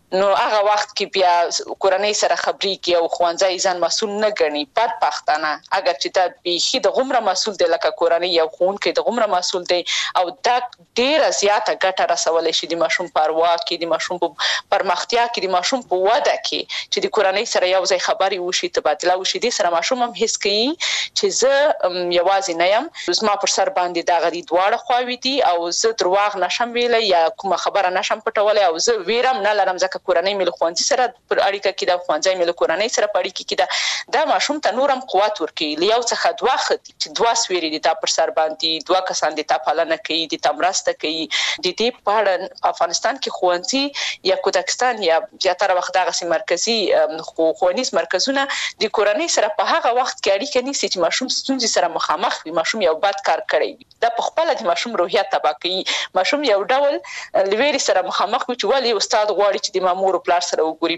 نو هغه وخت کې بیا کورنۍ سره خبرې کوي او ښوونځی ځان مسؤل نه ګڼي بدبختانه اگر چې دا بیخي د غومره مسؤل دی لکه کورنۍ یو ښوونکی د غومره مسؤل دی او دا ډیره زیاته ګټه رسولی شي د ماشوم په اروا کې د ماشوم په پرمختیا کې د ماشوم په وده کې چې د کورنۍ سره یو ځای خبرې وشي تبادله وشي دې سره ماشوم هم حس کوي چې زه یوازې نه یم زما پر سر باندې دغه دواړه خواوې دي او زه درواغ نشم ویلی یا کومه خبره نشم پټولی او زه ویرم نه لرم ځکه کورنۍ مې له ښوونځي سره پر اړیکه کې ده ښوونځی مې له کورنۍ سره په اړیکه کې ده دا ماشوم ته نور هم قوت ورکوي له یو څخه دوه ښه دي چې دوه سویرې دي تا پر سر باندې دوه کسان دي تا پالنه کوي دي تا مرسته کوي د دې په اړه افغانستان کې ښوونځي یا کودکستان یا زیاتره وخت دغسې مرکزي ښوونیز مرکزونه د کورنۍ سره په هغه وخت کې اړیکه نیسي چې ماشوم ستونزې سره مخامخ وي ماشوم یو بد کار کړی وي دا په خپله د ماشوم روحیه تباه کوي ماشوم یو ډول لویرې سره مخامخ وي چې ولې استاد غواړي چې د مامور او پلار سره وګوري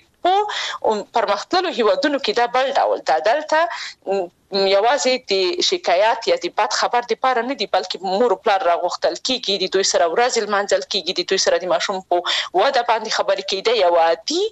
په پرمختللو هیوادونو کې دا بل ډول دا دلته یوازې د شکایت یا د بد خبر لپاره نه دی بلکې مور او پلار راغوښتل کیږي د دوی سره ورځ لمانځل کیږي د دوی سره د ماشوم په وده باندې خبرې کیده یو عادي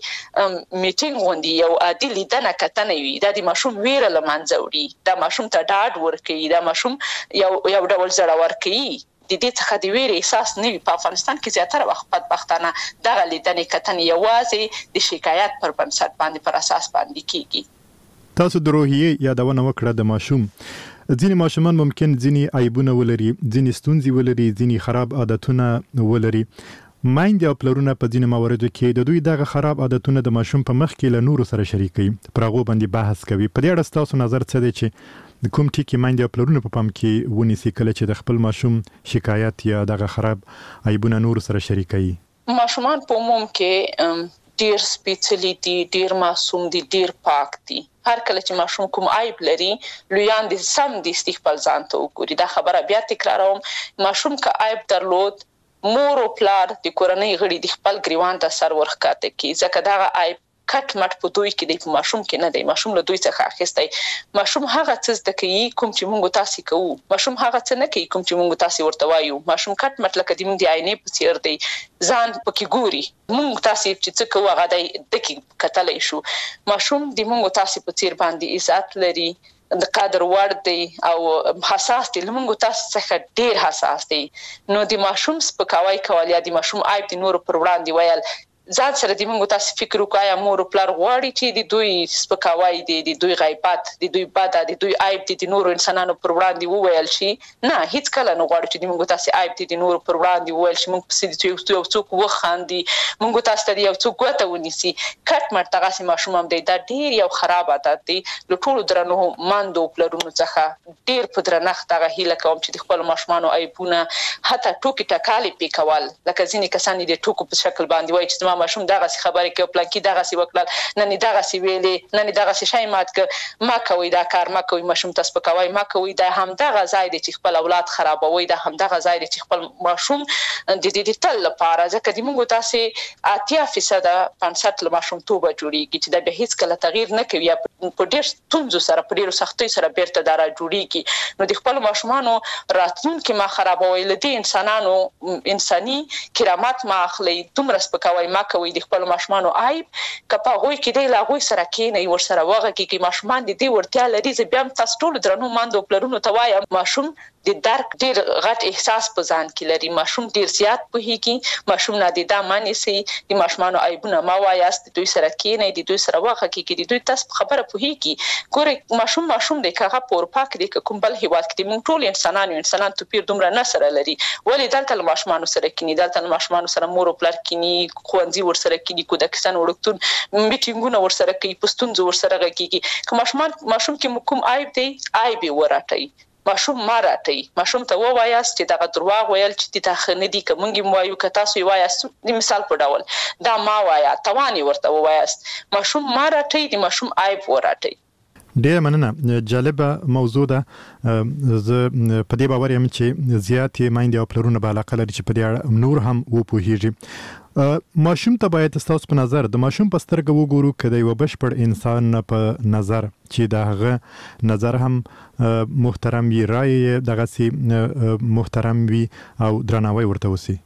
میټینګ غوندي یو عادي لیدنه کتنه وي دا د ماشوم ویره لمانځه وړي دا ماشوم ته ډاډ ورکوي دا ماشوم یو ډول زړور کوي د دې څخه د ویرې احساس نه وي په افغانستان کې زیاتره وخت بدبختانه دغه لیدنې کتنې یوازې د شکایت پر بنسټ باندې پر اساس باندې کیږي تاسو د روحیې یادونه وکړه د ماشوم ځینې ماشومان ممکن ځینې عیبونه ولري ځینې ستونزې ولري ځینې خراب عادتونه ولري مایندې او پلرونه په ځینې مواردو کې د دوی دغه خراب عادتونه د ماشوم په مخ کې له نورو سره شریکوي پر هغو باندې بحث کوي په دې اړه ستاسو نظر څه دی چې د کوم ټکي مایندې او پلرونه په پام کې ونیسي کله چې د خپل ماشوم شکایت یا دغه خراب عیبونه نورو سره شریکوي ماشومان په عموم کې ډیر سپیڅلي دي ډیر معصوم دي ډیر پاک دي هر کله چې ماشوم کوم عیب لري لویان دي سم دي خپل ځان ته وګوري دا خبره بیا تکراروم ماشوم که عیب درلود مور او پلار د کورنۍ غړي د خپل ګریوان ته سر ورخکاته کی ځکه دا عیب کټ مټ په دوی کې د ماشوم کې نه دی ماشوم له دوی څخه اخیستی ماشوم هغه څه زده کوي کوم چې موږ تاسو کوو ماشوم هغه څه نه کوي کوم چې موږ تاسو ورته وایو ماشوم کټ مټ لکه د موږ د عینې په څیر دی ځان پکې ګوري موږ تاسو چې څه کوو هغه د کې کتلای شو ماشوم د موږ تاسو په څیر باندې عزت لري د قدر وړ دی او حساس دی لمونږ تاسو څخه ډیر حساس دی نو د ماشوم سپکاوی کول یا د ماشوم عیب د نور پر وړاندې ویل ځان سره د موږ تاسو فکر وکایا مور او پلار غواړي چې د دوی سپکاوی دي د دوی غیبت د دوی بد د دوی عیب دي د نور انسانانو پر وړاندې وویل شي نه هیڅ کله نه غواړي چې د موږ تاسو عیب دي د نور پر وړاندې وویل شي موږ په دې یو څوک وخاندي موږ تاسو ته یو څوک ګوته ونیسي کټ مټ تاسو ماشوم هم دی دا ډیر یو خراب عادت دی له ټولو درنو ماندو پلرونو څخه ډیر په درنښت هغه هیله کوم چې د خپل ماشومانو عیبونه حتی ټوکی ټکالې پی کول لکه ځینې کسان د ټوکو په شکل باندې وایي چې ماشوم دغه خبرې کوي پلان کې دغه وکړل نه دغه ویلې نه دغه شی مات ک ما کوي دا کار ما کوي ماشوم تاسو په کوي ما کوي دا هم دغه ځای دی چې خپل اولاد خرابوي دا هم دغه ځای دی چې خپل ماشوم د دې تل لپاره ځکه د موږ تاسو 80% 50 له ماشوم توبه جوړیږي چې دا به هیڅ کله تغییر نه کوي په ډېر ستونزو سره په ډېر سختۍ سره بیرته دارا جوړیږي نو د خپل ماشومانو راتلونکي ما خرابوي لدی انسانانو انساني کرامت ما اخلي دومره سپکاوي ما کوي د خپل ماشومانو عیب کپا غوي کې دی لا غوي سره کې نه ور سره وغه کې ماشومان د دې ورتیا لري چې بیا تاسو ټول درنو ماندو پلرونو ته وایم ماشوم د درک ډیر غټ احساس په ځان کې لري ماشوم ډیر زیات پوهیږي ماشوم نه د معنی سي د ماشومانو عیبونه ما وایاست دوی سره کې نه د دوی سره وغه کې د دوی تاسو خبره پوهیږي ګوره ماشوم د کاغه پور پاک د کوم بل هیواد کې موږ ټول انسانان توپیر دومره نه سره لري ولې دلته ماشومان سره کې دلته ماشومان سره مور او پلار کې خوندې ور سره کې کودکستان وړکتون میټینګونه ور سره کې پښتونځ ور سره کې کوم ماشوم کې کوم عیب دی عیب وراتای ماشوم ماراټي ماشوم ته ووایاست چې دا درواغ ویل چې د تخنه دي کومګي موایو ک تاسو وایاست د مثال په ډول دا ما وایا توانی ورته وایاست ماشوم ماراټي د ماشوم عیب وراټي ډیر مننه جالبه موضوع ده زه په دې باور یم چې زیات مایندې او پلرونه به علاقه لري چې په دې نور هم وپوهیږي ماشوم ته باید تاسو په نظر د ماشوم په سترګه وګورو کله یو بشپړ انسان په نظر چې دغه نظر هم محترم وي رائے دغه سي محترم وي او درناوی ورته وسی د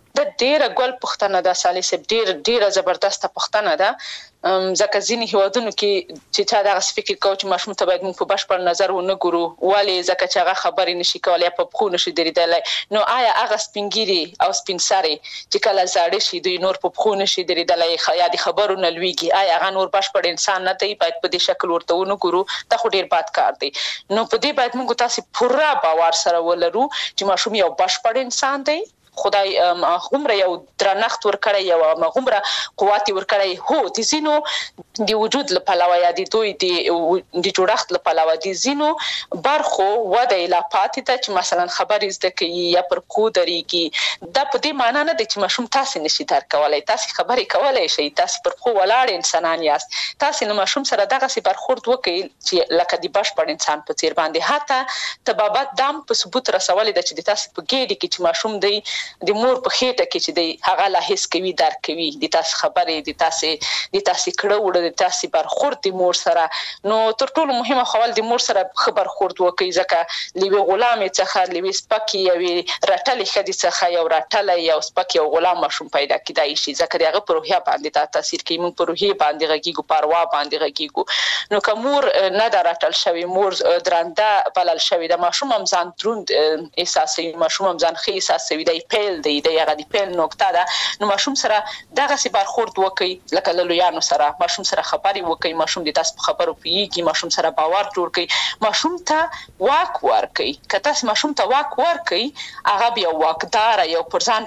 ډیره ګل پښتنه ده صالح صاحب، ډیره زبردسته پښتنه ده. ځکه ځینې هیوادونو کې چې چا دغه فکر کوي چې ماشوم ته باید موږ په بشپړ نظر ونه ګورو، ولې ځکه چې هغه خبرې نشي کولی، په پښو نشي درېدلی. نو آیا هغه سپینګیري او سپین سرې چې کله زاړه شي دوی نور په پښو نشي درېدلی یا د خبرو نه لویږي، آیا هغه نور بشپړ انسان نه دی؟ باید په دې شکل ورته ونه ګورو. دا خو ډېر بد کار دی. نو په دې باید موږ تاسو پوره باور سره ولرو چې ماشوم یو بشپړ انسان دی. خدای هغومره یو درنښت ورکړی، یو هغومره قوت ورکړی. هو د ځینو د وجود له پلوه یا د دوی د جوړښت له پلوه د ځینو برخو وده یې لا پاتې ده چې مثلا خبرې زده کوي یا پر پښو درېږي. دا په دې معنا نه دی چې ماشوم تاسې نشي درک کولی. تاسې خبرې کولی شئ، تاسې پر پښو ولاړ انسانان یاست. تاسې له ماشوم سره دغسې برخورد وکړئ چې لکه د بشپړ انسان په څېر باندې. حتی طبابت دام په ثبوت رسولې ده چې د تاسې په ګېډې کې چې ماشوم دی د مور په خېټه کې چې دی هغه لا حس کوي، درک کوي د تاسو خبرې، د تاسو کړه وړه، د تاسو برخورد د مور سره. نو تر ټولو مهمه خبره د مور سره خبر خورد وکړي، ځکه لوی غلامې څخه لوی سپکی یوي رټلې خدي څخه یو رټلې یو سپک یو غلام ماشوم پیدا کیدای شي، ځکه دغه په روحیه باندې دا تاثیر کوي. موږ په روحیه باندې غږیږو، پروا باندې غږیږو. نو که مور نه دا رټل شوی، مور درنده بلل شوی، د ماشوم هم ځان دروند احساسوي، ماشوم هم ځان ښه احساسوي، دی پیل دی هغه د پیل نقطه ده. نو ماشوم سره دغسې برخورد وکړئ لکه له لویانو سره. ماشوم سره خبرې وکړئ، ماشوم د تاسو په خبرو پوهېږي، ماشوم سره باور جوړ کړئ، ماشوم ته واک ورکړئ. که تاسو ماشوم ته واک ورکړئ، هغه بیا واکداره یو پر ځان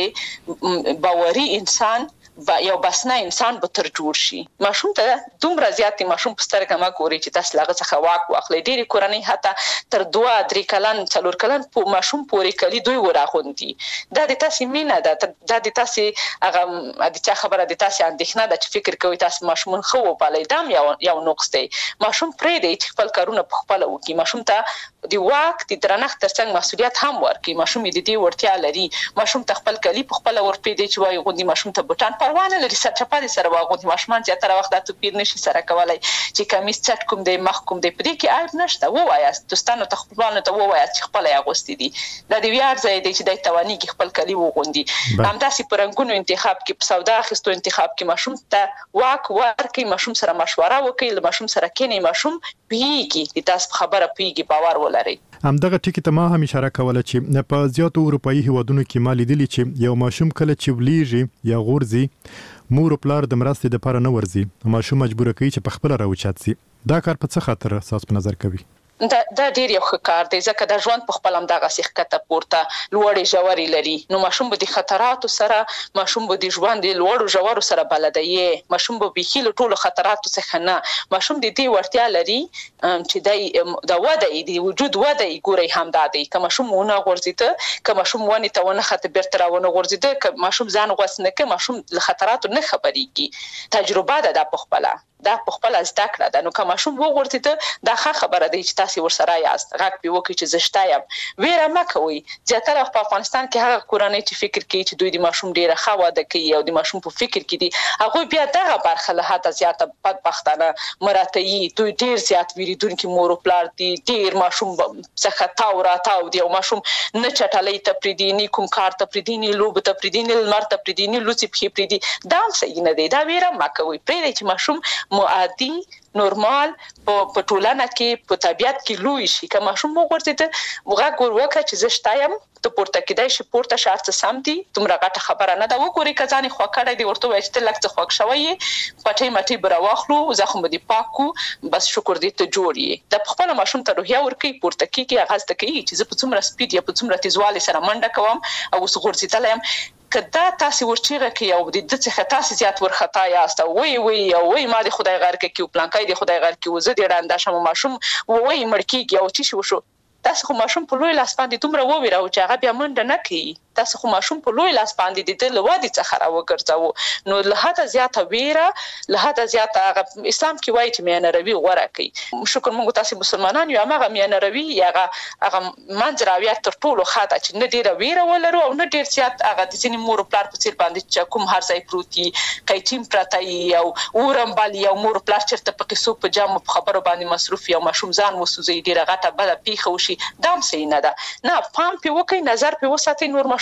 باندې باوري انسان یو بسنه انسان به تر جوړ شي. ماشوم ته دومره زیات ماشوم په سترګه مه ګورئ چې تاسو له هغه څخه واک واخلئ. ډېرې کورنۍ حتی تر 2-3 کلن 4 کلن ماشوم پورې کلي دوی وراغوندي. دا د تاسې مینه ده، دا د تاسې هغه د چا خبره د تاسې اندېښنه ده چې فکر کوئ تاسو ماشومان ښه وپالئ. دا هم یو نقص دی. ماشوم پرېږدئ چې خپل کارونه په خپله وکړي. ماشوم ته د واک د درنښت تر څنګ مسؤلیت هم ورکړي. ماشوم یې د دې وړتیا لري. ماشوم ته خپل کالي په خپله ورپرېږدئ چې وایي غوندې ماشوم ته بوټان پروا نه لري، سرچپه دې سره واغوندي. ماشومان زیاتره وخت دا توپیر نشي سره کولی چې کمیس چټ کوم دی، مخ کوم دی. په دې کې عیب نشته. ووایاست دوستانو ته، خپلوانو ته ووایاست چې خپله یې اغوستي دي. دا د ویاړ ځای دی چې دی توانېږي خپل کالي وغوندي. همداسې په رنګونو انتخاب کې، په سودا اخیستو انتخاب کې ماشوم ته واک ورکړئ. ماشوم سره مشوره وکړئ، له ماشوم سره کښېنئ. ماشوم پوهېږي، د تاسو په خبره پوهېږي، باور ولرئ. همدغه ټکي ته ما هم اشاره کوله چې په زیاتو اروپایي هیوادونو کې ما لیدلي چې یو ماشوم کله چې ولیږي یا غورځي، مور او پلار د مرستې دپاره نه ورځي، ماشوم مجبوره کوي چې په خپله راوچت سي. دا کار په څه خاطر ستاسو په نظر کوي؟ دا ډیر یو ښه کار دی، ځکه د ژوند په خپل هم دغسې ښکته پورته لوړې ژورې لري. نو ماشوم به د خطراتو سره، ماشوم به د ژوند د لوړو ژورو سره بلده یې. ماشوم به بیخي له ټولو خطراتو څخه نه. ماشوم د دې وړتیا لري چې د وده یې، د وجود وده یې ګورئ همدا دی. که ماشوم ونه غورځېده، که ماشوم ونې ته ونه خته بېرته راونه غورځېده، که ماشوم ځان غوڅ نه کړه، ماشوم له خطراتو نه خبرېږي. تجربه ده دا په خپله، دا په خپله زده کړه ده. نو که ماشوم وغورځېده، دا ښه خبره دی چې تاسې ورسره یاست، غږ پرې وکړئ چې زه شته یم. ویره مه کوئ. زیاتره وخت په افغانستان کې هغه کورنۍ چې فکر کوي چې دوی د ماشوم ډېره ښه واده کوي او د ماشوم په فکر کې دي، هغوی بیا دغه برخه له حده زیاته بدبختانه مراته یي. دوی ډېر زیات ویرېدونکي مور و پلار دي، ډېر ماشوم څخه تاو راتاو دي، او ماشوم نه چټلۍ ته پرېږدي، نه کوم کار ته پرېږدي، نه لوبو ته پرېږدي، نه لمر ته پرېږدي، نه لوڅې پښې پرېږدي. دا هم صحیح نه دی. دا ویره مه کوئ. پرېږدئ چې ماشوم عادي نورمال په ټولنه کې په طبیعت کې لوی شي. که ماشوم وغورځېده، غږ ور وکړه چې زه شته یم، ته پورته کېدای شي، پورته شه، هر څه سم دي، دومره غټه خبره نه ده. وګورئ که ځان یې خوږ کړی دی، ورته ووایه چې ته لږ څه خوږ شوی یې، پټۍ مټۍ به راواخلو، زخم به دې پاک کړو، بس شکر دې ته جوړ یې. د خپله ماشوم ته روحیه ورکوي، پورته کېږي، هغه زده کوي چې زه په څومره سپیډ یا په څومره تیزوالي سره منډه کوم او اوس غورځېدلی یم. که دا تاسې ورچیغه کوي او د ده څخه تاسې زیات ورخطا یاست او وایي ما د خدای غر کې او پلانکی د خدای غر کې و، زه دې ړنده شم، ماشوم وایي مړ کېږي او څه شي وشو، تاسې خو ماشوم په لوی لاس باندې دومره وویراو چې هغه بیا منډه نه کوي. تاسې خو ماشوم په لوی لاس باندې د ده له ودې څخه راوګرځوو. نو له حده زیاته ویره، له حده زیاته هغه اسلام کې وایي چې میانه روي غوره کوي. شکر موږ تاسې مسلمانان یو، هماغه میانه روي یا هغه منځ راویه تر ټولو ښه ده چې نه ډېره ویره ولرو او نه ډېر زیات هغه د ځینې مور و پلار په څېر باندې چې کوم هر ځای پروت وي، قیچین پرته وي او اورم بل وي او مور و پلار چېرته په قصو په جامو په خبرو باندې مصروف وي او ماشوم ځان وسوځوي، ډېره غټه بده پېښه وشي. دا هم صحیح نه ده. نه، پام پرې وکړئ، نظر پرې وساتئ، نور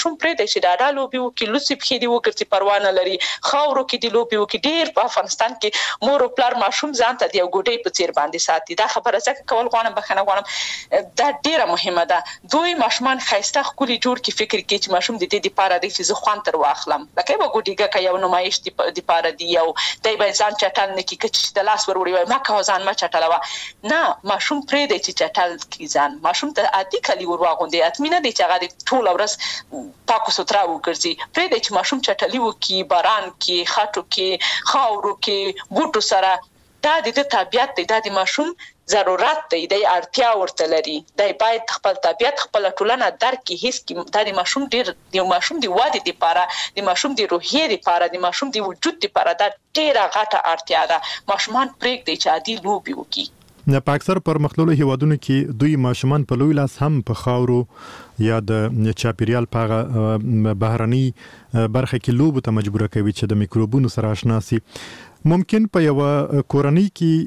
ماشوم پرې دی چې ډاډه لوبي وکړي، لوڅې پښې دې وګرځي، پروا نه لري، خاورو کې دې لوبي وکړي. ډېر په افغانستان کې مور او پلار ماشوم ځان ته د یو ګوډۍ په څیر باندې ساتي. دا خبره ځکه کول غواړم، بخښنه غواړم، دا ډېره مهمه ده. دوی ماشومان ښایسته ښکلي جوړ کړي، فکر کوي چې ماشوم د دې دپاره دی چې زه خوند تر واخلم. لکه یوه ګوډیګه که یو نمایش دپاره دی، یو دی باید ځان چټل نه کړي، که چې د لاس ور وړي وایي مه کوه ځان مه چټلوه. نه، ماشوم پرېږدی چې چټل کړي ځان. ماشوم ته عادي کالي ور واغوندئ، حتمي نه دی چې هغه د ټوله ورځ پاکو سوتره وګرځي. پرېږدی چې ماشوم چټلي وکړي، باران کې، خټو کې، خاورو کې، بوټو سره. دا د ده طبیعت دی، دا د ماشوم ضرورت دی، دی اړتیا ورته لري. دی باید خپل طبیعت، خپله ټولنه درک کړي، حس کړي. دا د ماشوم ډېر د ماشوم د ودې دپاره، د ماشوم د روحیې دپاره، د ماشوم د وجود دپاره دا ډېره غټه اړتیا ده. ماشومان پرېږدئ چې عادي لوبې وکړي. په اکثر پرمختللو هیوادونو کې دوی ماشومان په لوی لاس هم په خاورو یا د چاپیریال په هغه بهرني برخه کې لوبو ته مجبوره کوي چې د میکروبونو سره آشنا سي. ممکن په یو کورنۍ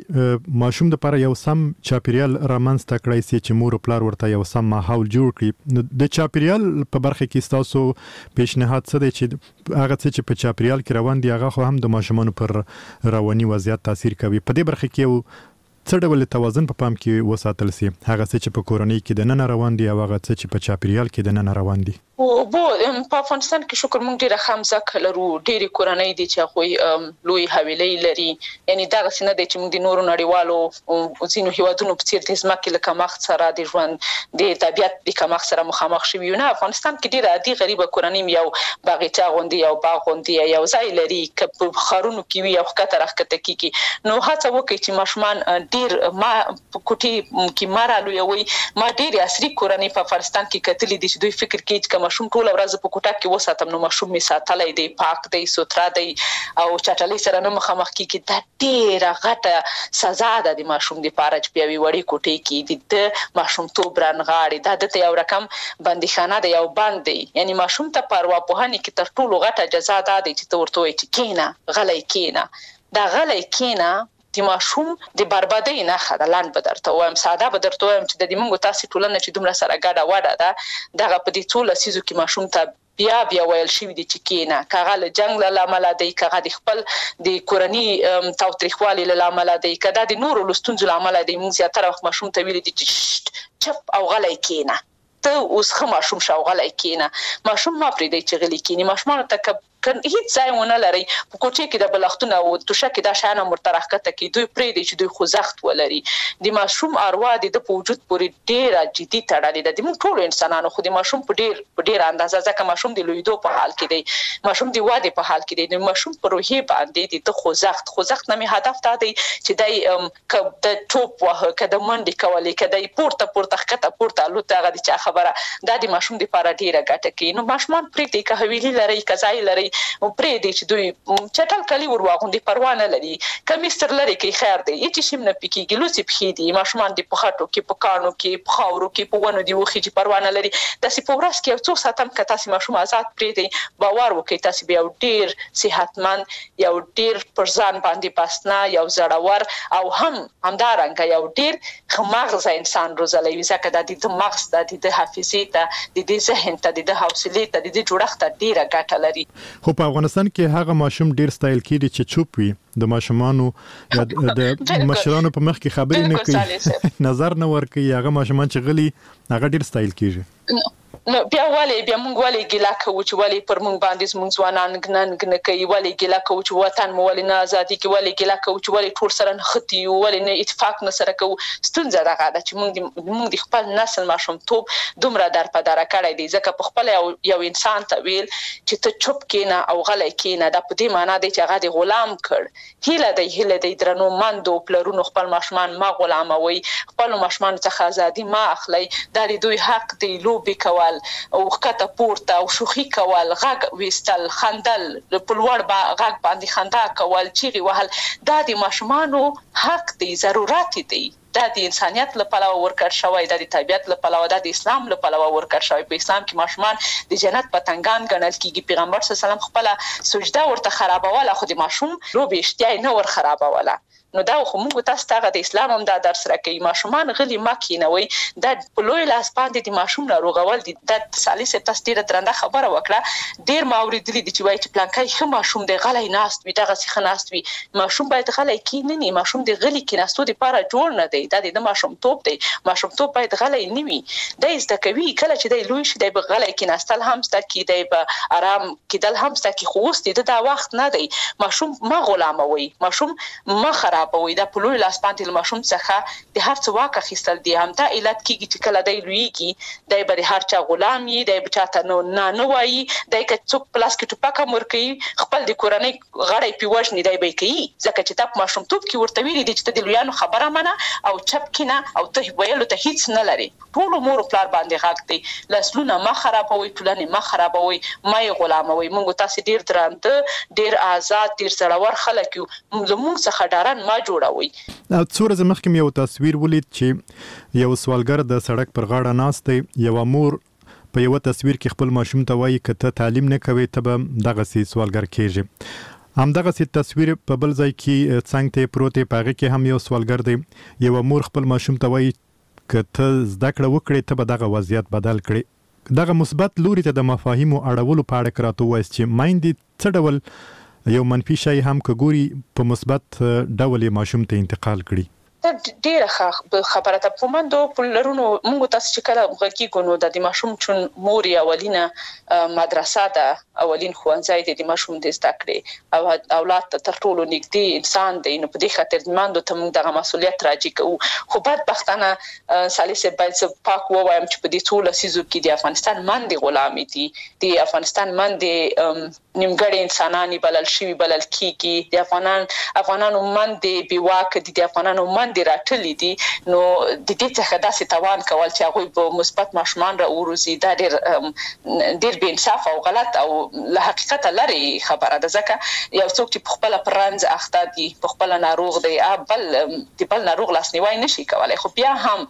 کې ماشوم د لپاره یو سم چاپیریال رامنځته کړی سي چې مور او پلار ورته یو سم ماحول جوړ کړي. د چاپیریال په برخه کې ستاسو پیشنهاد څه دی چې هغه څه چې په چاپیریال کې روان دي هغه خو هم د ماشومانو پر رواني وضعیت تاثیر کوي؟ په دې برخه کې یو څه ډول توازن په پام کې وساتل سي، هغه څه چې په کورنۍ کې د نن روان دي او هغه څه چې په چاپیریال کې د نن روان دي؟ په افغانستان کې شکر مونږ ډېره ښه مځکه لرو، ډېرې کورنۍ دي چې هغوی لوی حویلۍ لري. یعنې دغسې نه دی چې مونږ د نورو نړیوالو ځینو هیوادونو په څېر د ځمکې له کمښت سره، د ژوند د طبیعت د کمښت سره مخامخ شوي یو. نه، افغانستان کې ډېره عادي غریبه کورنۍ یو باغچه غوندې، یو باغ غوندې یو ځای لري، که په ښارونو کې وي او ښکته راښکته کېږي. نو هڅه وکړئ چې ماشومان ډېر ما په کوټې کې ما رالویوئ. ما ډېرې عصري کورنۍ په افغانستان کې کتلې دي چې دوی فکر کوي چې ماشوم ټوله ورځ په کوټه کې وساتم نو ماشوم مې ساتلی دی، پاک دی، سوتره دی او چټلۍ سره نه مخامخ کېږي. دا ډېره غټه سزا ده د ماشوم دپاره چې په یوې وړې کوټې کې د ماشومتوب رانغاړي. دا دته یو رقم بندیخانه ده، یو بند دی. یعنې ماشوم ته په ارواپوهنې کې تر ټولو غټه جزا دا دی چې ته ورته وایې چې کېنه، غلی کېنه. دا غلی کېنه د ماشوم د بربادۍ نښه ده. لاند به درته وایم، ساده به درته وایم چې د دې موږ تاسې ټولنه چې دومره سره ګډه وډه ده، دغه په دې څو لسیزو کې ماشوم ته بیا ویل شوي دي چې کېنه. که هغه له جنګ له امله دی، که هغه د خپل د کورني تاوتریخوالي له امله دی، که دا د نورو له ستونزو له امله دی، موږ زیاتره وخت ماشوم ته ویلي دي چې چپ او غلی کېنه، ته اوس ښه ماشوم شه او غلی کېنه. ماشوم مه پرېږدئ چې غلی کېني. ماشومانو ته که هیڅ ځای ونه لرئ، په کوټې کې د بلښتونه او توشکې دا شیان هم ورته راښکته کړي، دوی پرېږدئ چې دوی خوځښت ولري. د ماشوم اروا د ده په وجود پورې ډېره جدي تړلې ده، د موږ ټولو انسانانو، خو د ماشوم په ډېره اندازه، ځکه ماشوم د لویدو په حال کې دی، ماشوم د ودې په حال کې دی. د ماشوم په روحیې باندې د ده خوځښت نه مې هدف دا دی چې دی که د ټوپ وهه، که د منډې کولې، که دی پورته ښکته پورته الوت، هغه د چا خبره، دا د ماشوم دپاره ډېره ګټه کوي. نو ماشومان پرېږدئ، که حویلي لرئ، که ځای لرئ، پرېږدئ چې دوی چټل کالي ور واغوندي، پروا نه لري. کمیس تر لرې کړئ، خیر دی، هېڅ شي هم نه پې کېږي. لوڅې پښې دي، ماشومان دي په خټو کې، په کاڼو کې، په خاورو کې، په ونو دي وخېږي، پروا نه لري. داسې په ورځ کې یو څو ساعته هم که تاسې ماشوم آزاد پرېږدئ، باور وکړئ تاسې به یو ډېر صحتمند، یو ډېر پر ځان باندې بسنه، یو زړور او هم همدارنګه یو ډېر ښه مغزه انسان روزلی وي. ځکه دا د ده مغز ته، د ده حافظې ته، د ده ذهن ته، د ده حوصلې ته، د ده جوړښت ته ډېره ګټه لري. خو په افغانستان کې هغه ماشوم ډیر ستایل کیږي چې چوپ وي، د ماشومانو د مشرانو په مخ کې خبرې نه کوي، نظر نه ورکوي. هغه ماشومان چې غلي هغه ډیر ستایل کیږي. نو بیا موږ ولې ګیله کوو چې ولې پر موږ باندې زموږ ځوانان ننګ نه کوي، ولې ګیله کوو چې وطن مو ولې نه ازادي کوي، ولې ګیله کوو چې ولې ټول سره نښتي یو، ولې نه اتفاق نه سره کوو. ستونزه دغه ده چې موږ د خپل نسل ماشومتوب دومره درپدره کړی دی. ځکه په خپله یو انسان ته ویل چې ته چوپ کېنه او غلی کېنه، دا په دې معنا دی چې هغه دې غلام کړ. هیله دی درنو مندو پلرونو خپل ماشومان ما غلاموئ، خپلو ماشومانو څخه ازادي ما اخلئ. دا د دوی حق دی. لوبې کول او ښکته پورته او شوخي کول، غږ ویستل، خندل، په لوړ غږ باندې خندا کول، چیغې وهل، دا د ماشومانو حق دی، ضرورت دی. دا د انسانیت له پلوه ورکړ شوی، دا د طبیعت له پلوه، دا د اسلام له پلوه ورکړ شوی. په اسلام کې ماشومان د جنت پتنګان ګڼل کېږي. پیغمبر صلی الله علیه وسلم خپله سجده ورته خرابوله، خو د ماشوم لوبې اشتیا یې نه ور خرابوله. نو دا خو موږ تاسو ته د اسلام هم دا درس راکوي ماشومان غلي ما کینوي دا په لوی لاس باندې د ماشوم ناروغول دي د سالسه تاسو ډیره درنده خبره وکړه ډیر ما اوریدلي دي چې وایي چې پلانکای خو ماشوم د غلای ناست وي دغه څه خناست وي ماشوم باید غلای کیننی ماشوم د غلي کیناستو لپاره جوړ نه دی دا د ماشوم توپ دی ماشوم توپ باید غلای نیوي د زده کوي کله چې د لوی شي د غلای کیناستل هم ست کی دی په آرام کېدل هم ست کی خوست دي دا وخت نه دی ماشوم ما غلاموي ماشوم ما خرابوي دا په لوی لاس باندې ماشوم څخه د هر څه واقع خستل دي هم دا علت کیږي چې کله دی لویږي دی به هر چا غلام وي دی به چاته نه وایي دی که څوک پلاس کې ټوپک مور کوي خپل د کورنۍ غړی پیوښنی دی به کوي ځکه چې تاسو ماشوم توپ کې ورته ویلي دي چې د لویانو خبره منه او چپ کینه او ته ویلو ته هیڅ نه لري ټول مور پلار باندې حق دی لاسلونه ما خرابوي ټولنه ما خرابوي ما غلاموي موږ تاسو ډیر درانده ډیر آزاد ډیر سړور خلک یو موږ څخه ډارن ما جوړوي څوره زمخکې یو تصویر ولید چې یو سوالګر د سړک پر غاړه ناست دی یو مور په یو تصویر کې خپل ماشوم ته وایي که ته تعلیم نه کوي ته به دغه سي سوالګر کېږي همدغه سي تصویر په بل ځای کې څنګه ته پروت په هغه کې هم یو سوالګر دی یو مور خپل ماشوم ته وایي که ته زده کړه وکړې ته به دغه وضعیت بدل کړې دغه مثبت لوري ته د مفاهیمو اړولو په اړه کراته وایي چې مایندې څه ډول یو منفي شی هم که ګوري په مثبت ډول ماشوم ته انتقال کړي ډیره خبره ته په مندو په لرونو موږ تاسو چې کله غږی نو د ماشوم چون مور اولینه مدرسه ده اولین ښوونځی د ماشوم د زده کړې او اولاد ته تر ټولو نږدې انسان دی نو په دې خاطر مندو ته موږ دغه مسؤلیت راځي کوو خو بدبختانه سالسه باید پاک وایم چې په دې ټول سيزو کې د افغانستان باندې غلامي دي د افغانستان باندې نیمګړی انسانانی بلل شي بلل کیږي د افغانانو باندې بیواک دي د افغانانو باندې راټلي دي نو د دې څخه داسې توان کول چې هغه په مثبت ماشومان را وروزي دا ډېر بې انصاف او غلط او له حقیقت لري خبره ده ځکه یو څوک چې په خپل پرنځ اخته دي په خپل ناروغ دی بل ناروغ لاسنیوي نشي کولای خو بیا هم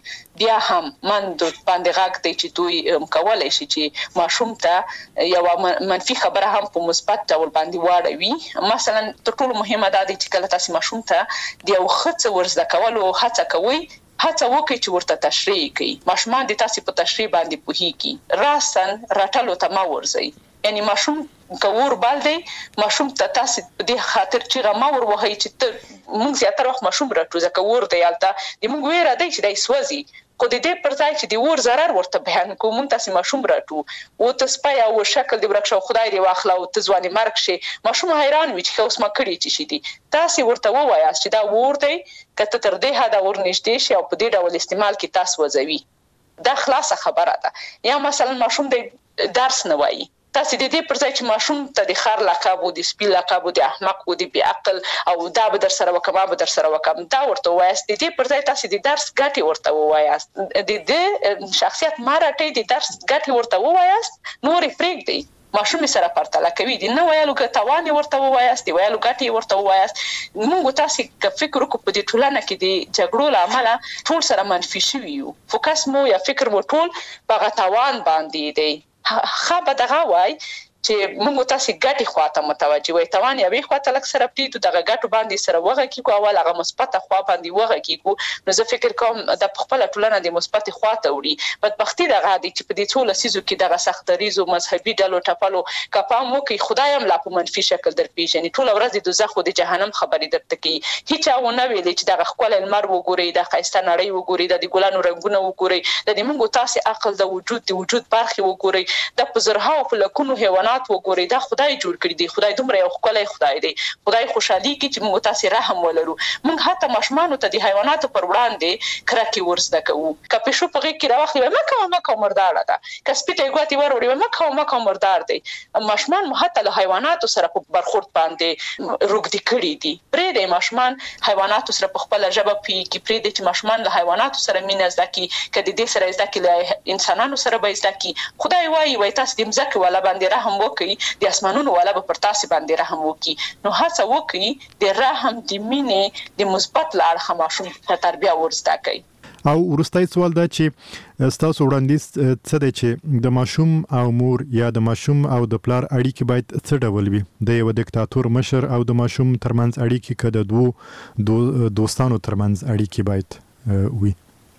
من د باندې غاک دی چې دوی کولای شي چې ماشوم ته یو منفي خبره هم په مثبت ډول باندې واړوي مثلا تر ټولو مهمه ده چې کله تاسو ماشوم ته د یو ښه ورزده کولو هڅه کوي هڅه وکړئ چې ورته تشریح کړئ ماشومان د تاسو په تشریح باندې پوهیږي راسن راټلو ته ما ورځي یعنی ماشوم کور بالدي ماشوم ته تاسو په دې خاطر چې غما ور وهي چې موږ زیاتره وخت ماشوم راټو ځکه ور دی الته د موږ ویره دی چې دای سوځي خو د دې پر ځای چې د ور zarar ورته بیان کوم تاسو ماشوم راټو او تاسو په یو شکل دی ورکشو خدای دی واخلا او تزواني مرګ شي ماشوم حیران وي چې اوس ما کړی چې شي دي تاسو ورته ووایاست چې دا ور دی کته تر دې هدا ور نشته شي او په دې ډول استعمال کې تاسو وځوي دا خلاصه خبره ده یا مثلا ماشوم د درس نه وایي تاسو د دې پر ځای چې ماشوم ته د خار لقب او د سپی لقب او د احمق او د بی عقل او دا به در سره وکم به در سره وکم دا ورته وایاست د دې پر ځای تاسو د درس ګټي ورته وایاست د شخصیت مارټي د درس ګټي ورته وایاست نور پرېګ دی ماشوم سره پرتله کوي د نو ویلو ګټوان ورته وایاست دی ویلو ګټي ورته وایاست موږ تاسو که فکر وکړو په دې ټولنه کې د جګړو لامل ټول سره منفي شوی یو فوکس مو یا فکر مو ټول په غټوان باندې دی خبره دغه وای چې موږ تاسو ګټي خواته متوجي وي توان یا وی خواته لک سره پټو دغه ګټو باندې سره وغه کیږي اول هغه مثبت خوا باندې وغه کیږي نو زه فکر کوم د خپل ټولنه د مثبت خواته وړي بدبختی دغه دي چې په دې ټول سيزو کې دغه سختريزو مذهبي ډلو ټپلو کپام وکي خدایم لا په منفي شکل در پیژني ټول ورځ د دوزخ او د جهنم خبرې درته کوي هیڅ ونه ویلې چې دغه خپل المر وګوري د خيسته نړۍ وګوري د ګلانو رنگونه وګوري د موږ تاسو عقل د وجود برخه وګوري د پزرهاو په لکونو حیوانات وګوري دا خدای جوړ کړی دی خدای دومره یو خپلای خدای دی خدای خوشحالي کی چې موږ تاسو رحم ولرو موږ حتی ماشومان ته د حیواناتو پر وړاندې کرکی ورزده کوو کپې شو په کې راوخلی مکه مردار ده کسپټه ګوتی وروړي مکه مردار دی ماشومان حتی له حیواناتو سره په برخورد باندې روګدي کړی دي پرې د ماشومان حیواناتو سره په خپل ژبه کې پرې د ماشومان له حیواناتو سره مینه زده کی کدي دې سره زده کی له انسانانو سره به زده کی خدای وایي تاسو د مزکه ولا باندې رحم وکړي د اسمانونو ولا به پر تاسو باندې رحم وکړي نو هڅه وکړي د رحم د مینې د مثبت لار خماشوم په تربیه ورزده کوي او ورستای سوال دا چې تاسو وړاندیز څه دی چې د ماشوم او مور یا د ماشوم او د پلار اړیکې باید څه ډول وي د یو دیکتاتور مشر او د ماشوم ترمنځ اړیکې که د دوو دوستانو ترمنځ اړیکې باید وي؟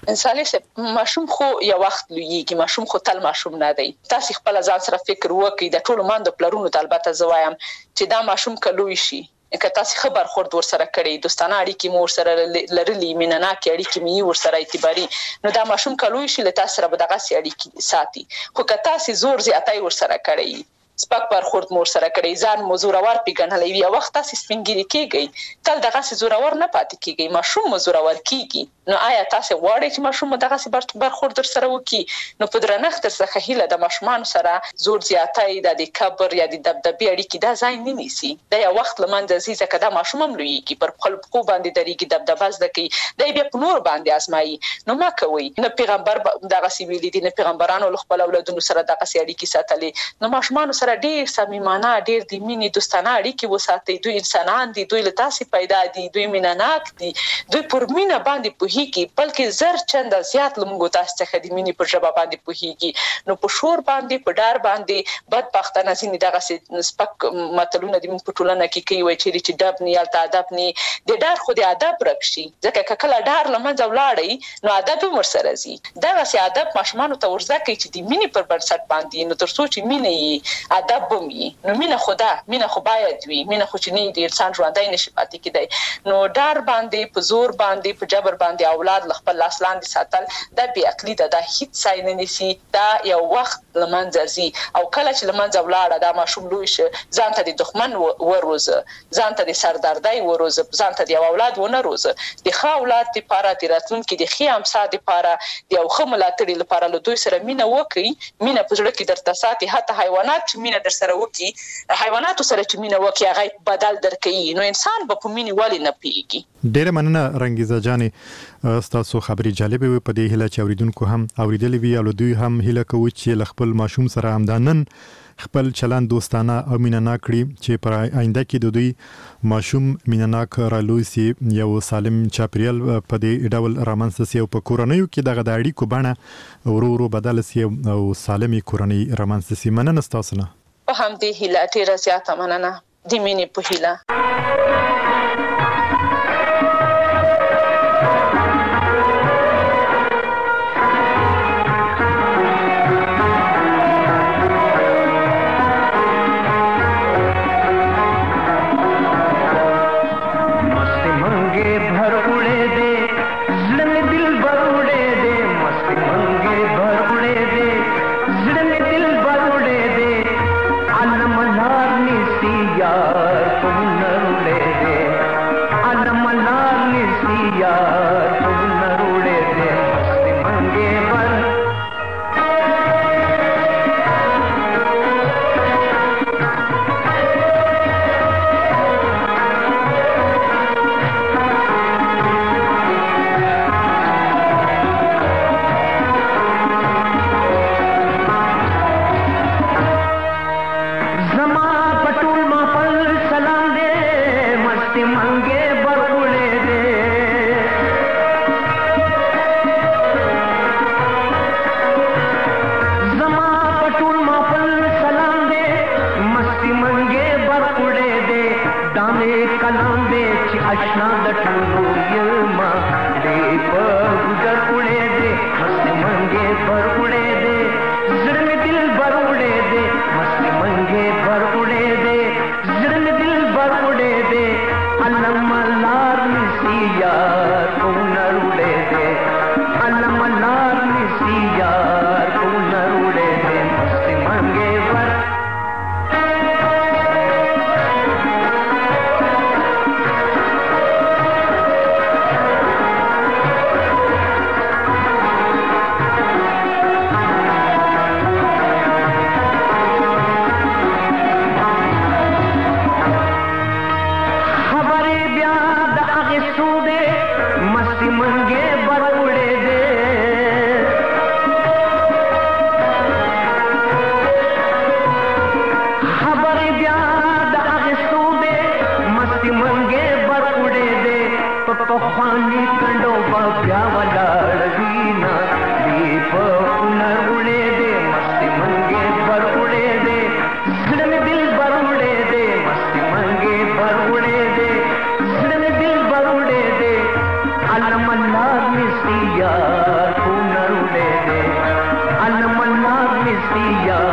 انساني ماشوم خو یو وخت لویږي، ماشوم خو تل ماشوم نه دی. تاسو خپل ځان سره فکر وکړئ، د ټولو ماندو پلرونو ته البته زه وایم چې دا ماشوم کلوي شي که تاسو خبر خورد ور سره کړی، دوستانه اړیکې مو سره لرلې، مینناکې اړیکې مې ور سره اعتباري، نو دا ماشوم کلوي شي له تاسو سره به دغه اړیکې ساتي. خو که تاسو زور زیاتای ور سره کړی، سپک برخورد مور سره کړی، ځان مو زورور پیګنلې یو وخت تاسو سپینګری کیږي، تل دغه زورور نه پاتې کیږي، ماشوم مو زورور کیږي. نو آیا تاسو غواړئ چې ماشوم دغه برخورد سره وکړي؟ نو په درنښت څخه هیله د ماشومان سره زور زیاتای د کبر یا د دبدبې اړیکې دا ځای نه نیسي. دا یو وخت لمنځه ځي ځکه دا ماشوم هم لویږي، پر خپل خو باندې درېږي، دبدبه زده کوي، دا بیا په نور باندې ازمایي. نو ما کوي نه پیغمبر دغه سیویل دي، نه پیغمبرانو خپل اولادونو سره دغه اړیکې ساتلې. نو ماشومان سره ډیر صمیمانه، ډیر د مینې دوستانه اړیکې وساتئ. دوی انسانان دي، دوی له تاسو پیدا دي، دوی مینناک دي، دوی پر مینه باندې پوهیږي، بلکې زر چنده زیات لمغو تاسو څخه د مینې پر ژبه باندې پوهیږي. نو په شور باندې، په ډار باندې بدبختانه ځینې دغه سپک متلونه د موږ په ټولنه کې کوي، وایي چې ډب نه یالته ادب نه، د ډار خو د ادب ورک شي، ځکه کله ډار لمنځه ولاړی نو ادب هم ورسره ځي. دغسې ادب ماشومانو ته ورزده کوي چې د مینې پر بنسټ باندې، نو تر څو چې مینه یې ادب هم وي، نو مینه خو ده، مینه خو باید وي، مینه خو چې نه د انسان ژوندی نشي پاتې کېدی. نو ډار باندې، په زور باندې، په جبر باندې اولاد خپل لاس لاندې ساتل دا بې عقلي ده، دا هیڅ ځای نه نیسي، دا یو وخت له منځه ځي. او کله چې له منځه ولاړه دا ماشوم لوی شه، ځان ته د دښمن وروزه، ځان ته د سردردۍ وروزه، ځان ته د یو اولاد ونه روزه. د ښه اولاد دپاره، د راتلونکي د ښې امسا دپاره، د یو ښه ملاتړي لپاره له دوی سره مینه وکړئ. مینه په زړه کې درته ساتي. حتی حیوانات چې مینه در سره وکړي، حیواناتو سره چې مینه وکړي هغه بدل درکوي، نو انسان به په مینې ولې نه پیږي. ډیره مننه رنګیزه جانې، ستاسو خبرې جالبې وي. په دې هیله چې اوریدونکو هم اوریدلې وي او دوی هم هیله کوي چې له خپل ماشوم سره همدانن خپل چلند دوستانه او مینناک کړي، چې پر آینده کې د دوی ماشوم مینناک رالوی سي، یو سالم چاپریال په دې ډول رامنځته سي او په کورنیو کې دغه د اړیکو بڼه ورو ورو بدل سي او سالمې کورنۍ رامنځته سي. مننه ستاسو نه. په همدې هیله ډیره زیاته مننه، د مینې په هیله. यार तुम न रुले मिस्ती यार खून रुले दे अनमन मार मिस्ती यार